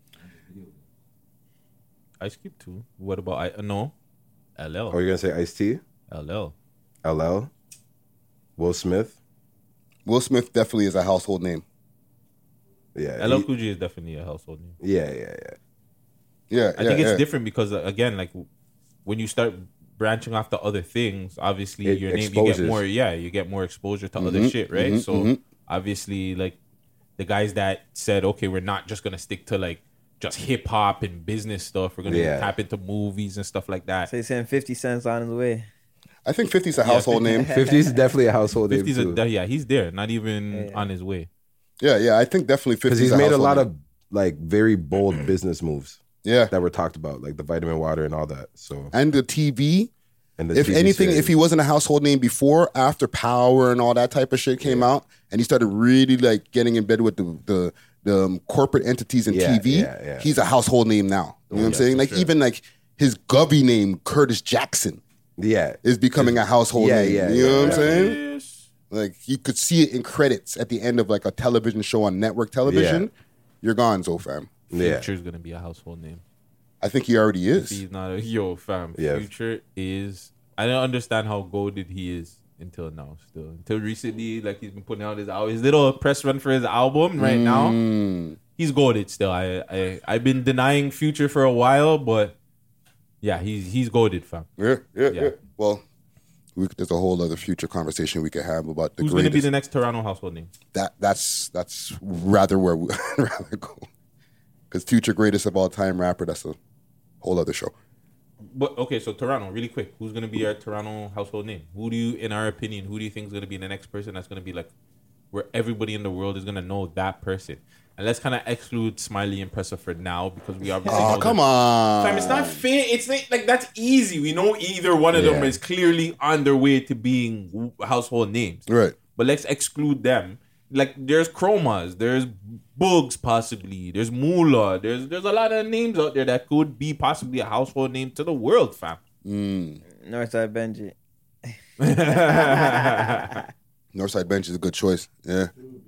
Ice Cube too. What about no? LL. Oh, you're gonna say Ice T? LL. LL? Will Smith? Will Smith definitely is a household name. Yeah. LL Cool J is definitely a household name. Yeah. Yeah, I think it's different because again, like when you start branching off to other things, obviously It your name exposes. you get more exposure to other shit, right? So obviously, like the guys that said, okay, we're not just gonna stick to like just hip hop and business stuff. We're gonna tap into movies and stuff like that. So he's saying 50 Cent's on his way. I think 50's a household name. 50 is definitely a household name 50's too. yeah, he's there, not even on his way. Yeah, I think definitely 50's Because he's a made a household lot name. of like very bold business moves Yeah. that were talked about, like the vitamin water and all that. So And the TV. and the If TV anything, series. if he wasn't a household name before, after Power and all that type of shit came out, and he started really like getting in bed with the corporate entities in Yeah, TV, yeah. he's a household name now. You know what I'm saying? Like even like his Gubby name, Curtis Jackson, yeah, is becoming a household name. You know what I'm saying? Yes. Like you could see it in credits at the end of like a television show on network television. Yeah. You're gone, fam. yeah. Future's gonna be a household name. I think he already is. He's not a fam. Yeah. Future is. I don't understand how goated he is until now. Still, until recently, like he's been putting out his little press run for his album right now. He's goated still. I've been denying Future for a while, but yeah, he's goated, fam. Yeah. Well, there's a whole other future conversation we could have about the Who's going to be greatest. the next Toronto household name? That's rather where we rather go. Because future greatest of all time rapper, that's a whole other show. But okay, so Toronto, really quick. Who's going to be our Toronto household name? Who do you, in our opinion, who do you think is going to be the next person that's going to be like where everybody in the world is going to know that person? And let's kind of exclude Smiley and Pressa for now because we obviously know Come them. on. Fam, it's not fair. It's like that's easy. We know either one of them Yeah. is clearly on their way to being household names. Right. But let's exclude them. Like there's Chromas, there's Bugs possibly, there's Moolah, there's a lot of names out there that could be possibly a household name to the world, fam. Northside Benji. Northside Bench is a good choice. Yeah.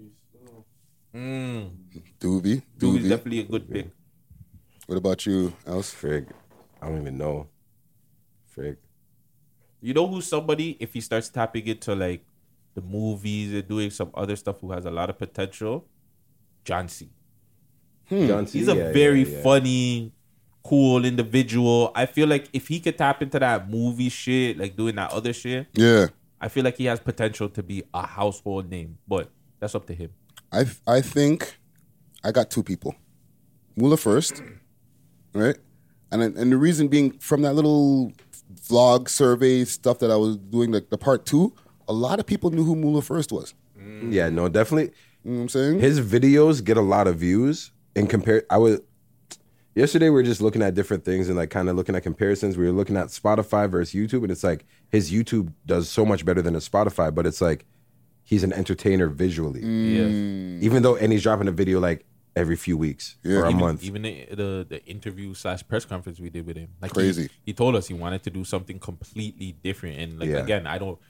Doobie. Dude is definitely a good pick. What about you, Els? Frig. I don't even know. Frig. You know who's somebody, if he starts tapping into like the movies and doing some other stuff, who has a lot of potential? John C. John C. He's a Yeah, very yeah. funny, cool individual. I feel like if he could tap into that movie shit, like doing that other shit, Yeah. I feel like he has potential to be a household name. But that's up to him. I think I got two people. Mula first, right? And the reason being from that little vlog survey stuff that I was doing, like the part 2, a lot of people knew who Mula first was. Yeah, no, definitely. You know what I'm saying? His videos get a lot of views. And yesterday we were just looking at different things and like kind of looking at comparisons. We were looking at Spotify versus YouTube, and it's like his YouTube does so much better than his Spotify, but it's like he's an entertainer visually. Yes. Even though, and he's dropping a video like every few weeks or a month. Even the interview / press conference we did with him, like Crazy. He told us he wanted to do something completely different, and like Yeah. again,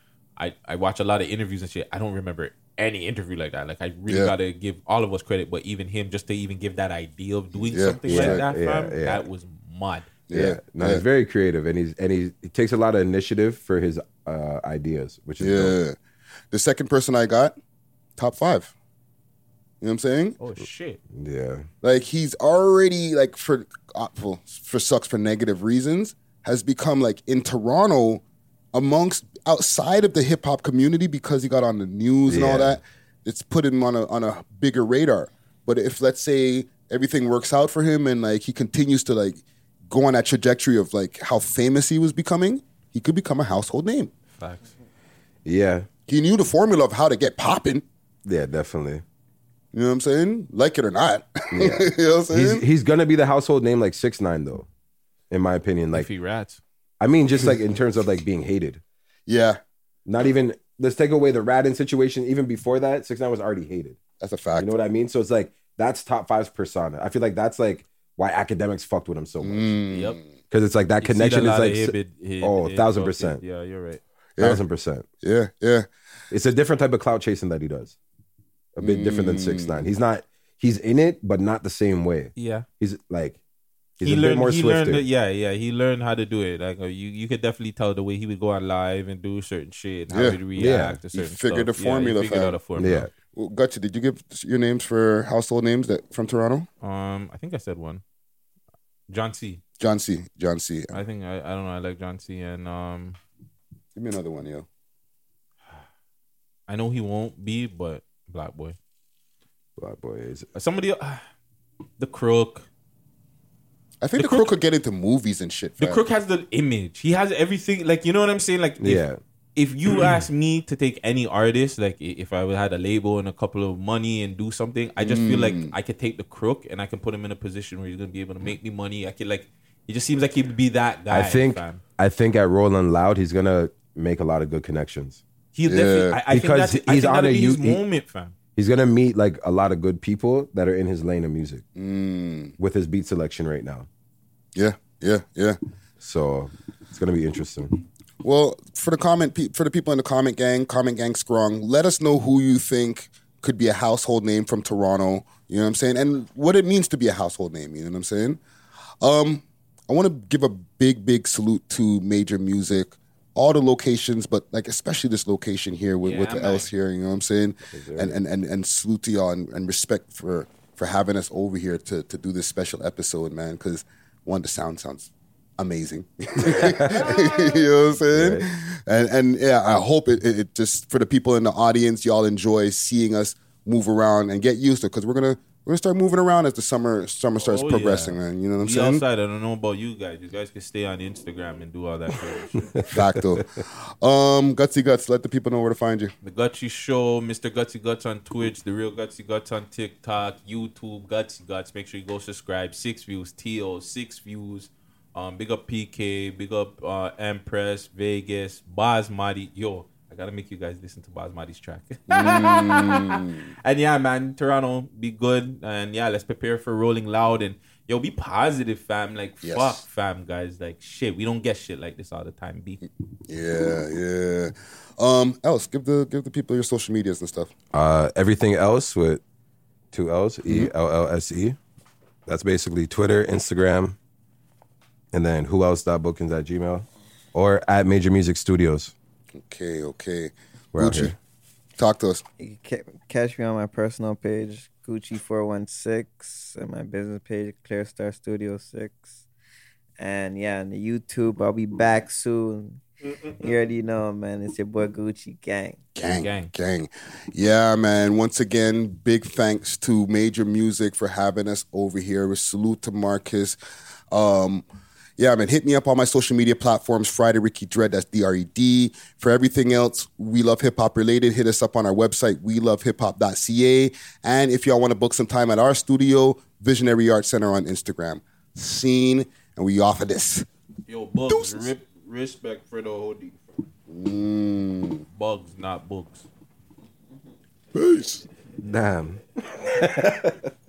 I watch a lot of interviews and shit. I don't remember any interview like that. Like I really Yeah. gotta give all of us credit, but even him, just to even give that idea of doing Yeah, something yeah, like that, fam, yeah. that was mad. Yeah, no, he's very creative, and he takes a lot of initiative for his ideas, which is dope. Yeah. The second person I got, top 5. You know what I'm saying? Oh shit! Yeah, Like he's already like for sucks for negative reasons has become like in Toronto amongst outside of the hip hop community because he got on the news and all Yeah. that. It's put him on a bigger radar. But if let's say everything works out for him and like he continues to like go on that trajectory of like how famous he was becoming, he could become a household name. Facts. yeah, He knew the formula of how to get popping. yeah, definitely. You know what I'm saying? Like it or not. Yeah. You know what I'm saying? He's gonna be the household name like 6ix9ine though, in my opinion. Like, If he rats, I mean, just like in terms of like being hated. Yeah, Not even, let's take away the ratting situation. Even before that, 6ix9ine was already hated. that's a fact. You know what I mean? So it's like that's top 5's persona. I feel like that's like why academics fucked with him so much. yep. Because it's like that You see connection that is lot like of him, oh, him 1000%. Yeah, you're right. 1000%. Yeah. It's a different type of clout chasing that he does. A bit different than 6ix9ine. He's in it, but not the same way. Yeah. He's a bit more swifter. He learned how to do it. Like you could definitely tell the way he would go on live and do certain shit, and how Yeah. he'd react to He certain figured stuff. the formula, he figured fam. out a formula. Yeah. Well, Gutcha, did you give your names for household names that from Toronto? I think I said one. John C. John C. I think I don't know. I like John C. And Give me another one, yo. I know he won't be, but Black Boy. Black boy is Somebody, the Crook. I think the Crook could get into movies and shit. The fam. Crook has the image. He has everything. Like, you know what I'm saying? Like, if you ask me to take any artist, like if I had a label and a couple of money and do something, I just feel like I could take the Crook and I can put him in a position where he's gonna be able to make me money. I could like, he just seems like he'd be that guy. I think at Rolling Loud he's gonna make a lot of good connections. He definitely. I because think he's on a his moment, fam. He's gonna meet like a lot of good people that are in his lane of music with his beat selection right now. Yeah. So it's gonna be interesting. Well, for the people in the comment gang strong, let us know who you think could be a household name from Toronto. You know what I'm saying? And what it means to be a household name. You know what I'm saying? I want to give a big salute to Major Music, all the locations, but like especially this location here with the else here. You know what I'm saying? And salute to y'all and respect for having us over here to do this special episode, man. Because one, the sounds amazing. You know what I'm saying? Right. And yeah, I hope it just for the people in the audience, y'all enjoy seeing us move around and get used to it because we're gonna start moving around as the summer starts progressing, man. You know what I'm saying? Outside, I don't know about you guys. You guys can stay on Instagram and do all that shit. Facto. Gutsy Guts, let the people know where to find you. The Gutsy Show, Mr. Gutsy Guts on Twitch, The Real Gutsy Guts on TikTok, YouTube, Gutsy Guts. Make sure you go subscribe. 6 views, TO, 6 views. Big up PK, big up Empress, Vegas, Basmati. Yo, I gotta make you guys listen to Basmati's track. And yeah, man, Toronto, be good. And yeah, let's prepare for Rolling Loud. And yo, be positive, fam. Like, fuck, fam, guys. Like, shit, we don't get shit like this all the time, B. Yeah. Else, give the people your social medias and stuff. Everything else with 2 L's, ELLSE. That's basically Twitter, Instagram, and then whoelse.bookings@gmail or at Major Music Studios. Okay. We're out Gucci, here. talk to us. You can catch me on my personal page, Gucci416, and my business page, Clear Star Studio 6. And yeah, on the YouTube, I'll be back soon. You already know, man. It's your boy Gucci Gang. Gang. Yeah, man. Once again, big thanks to Major Music for having us over here. A salute to Marcus. Yeah, man, hit me up on my social media platforms, Friday Ricky Dread, that's DRED. For everything else, We Love Hip Hop related, hit us up on our website, welovehiphop.ca. And if y'all want to book some time at our studio, Visionary Art Center on Instagram. Scene, and we off of this. Yo, Bugs, respect for the hoodie. Bugs, not books. Peace. Damn.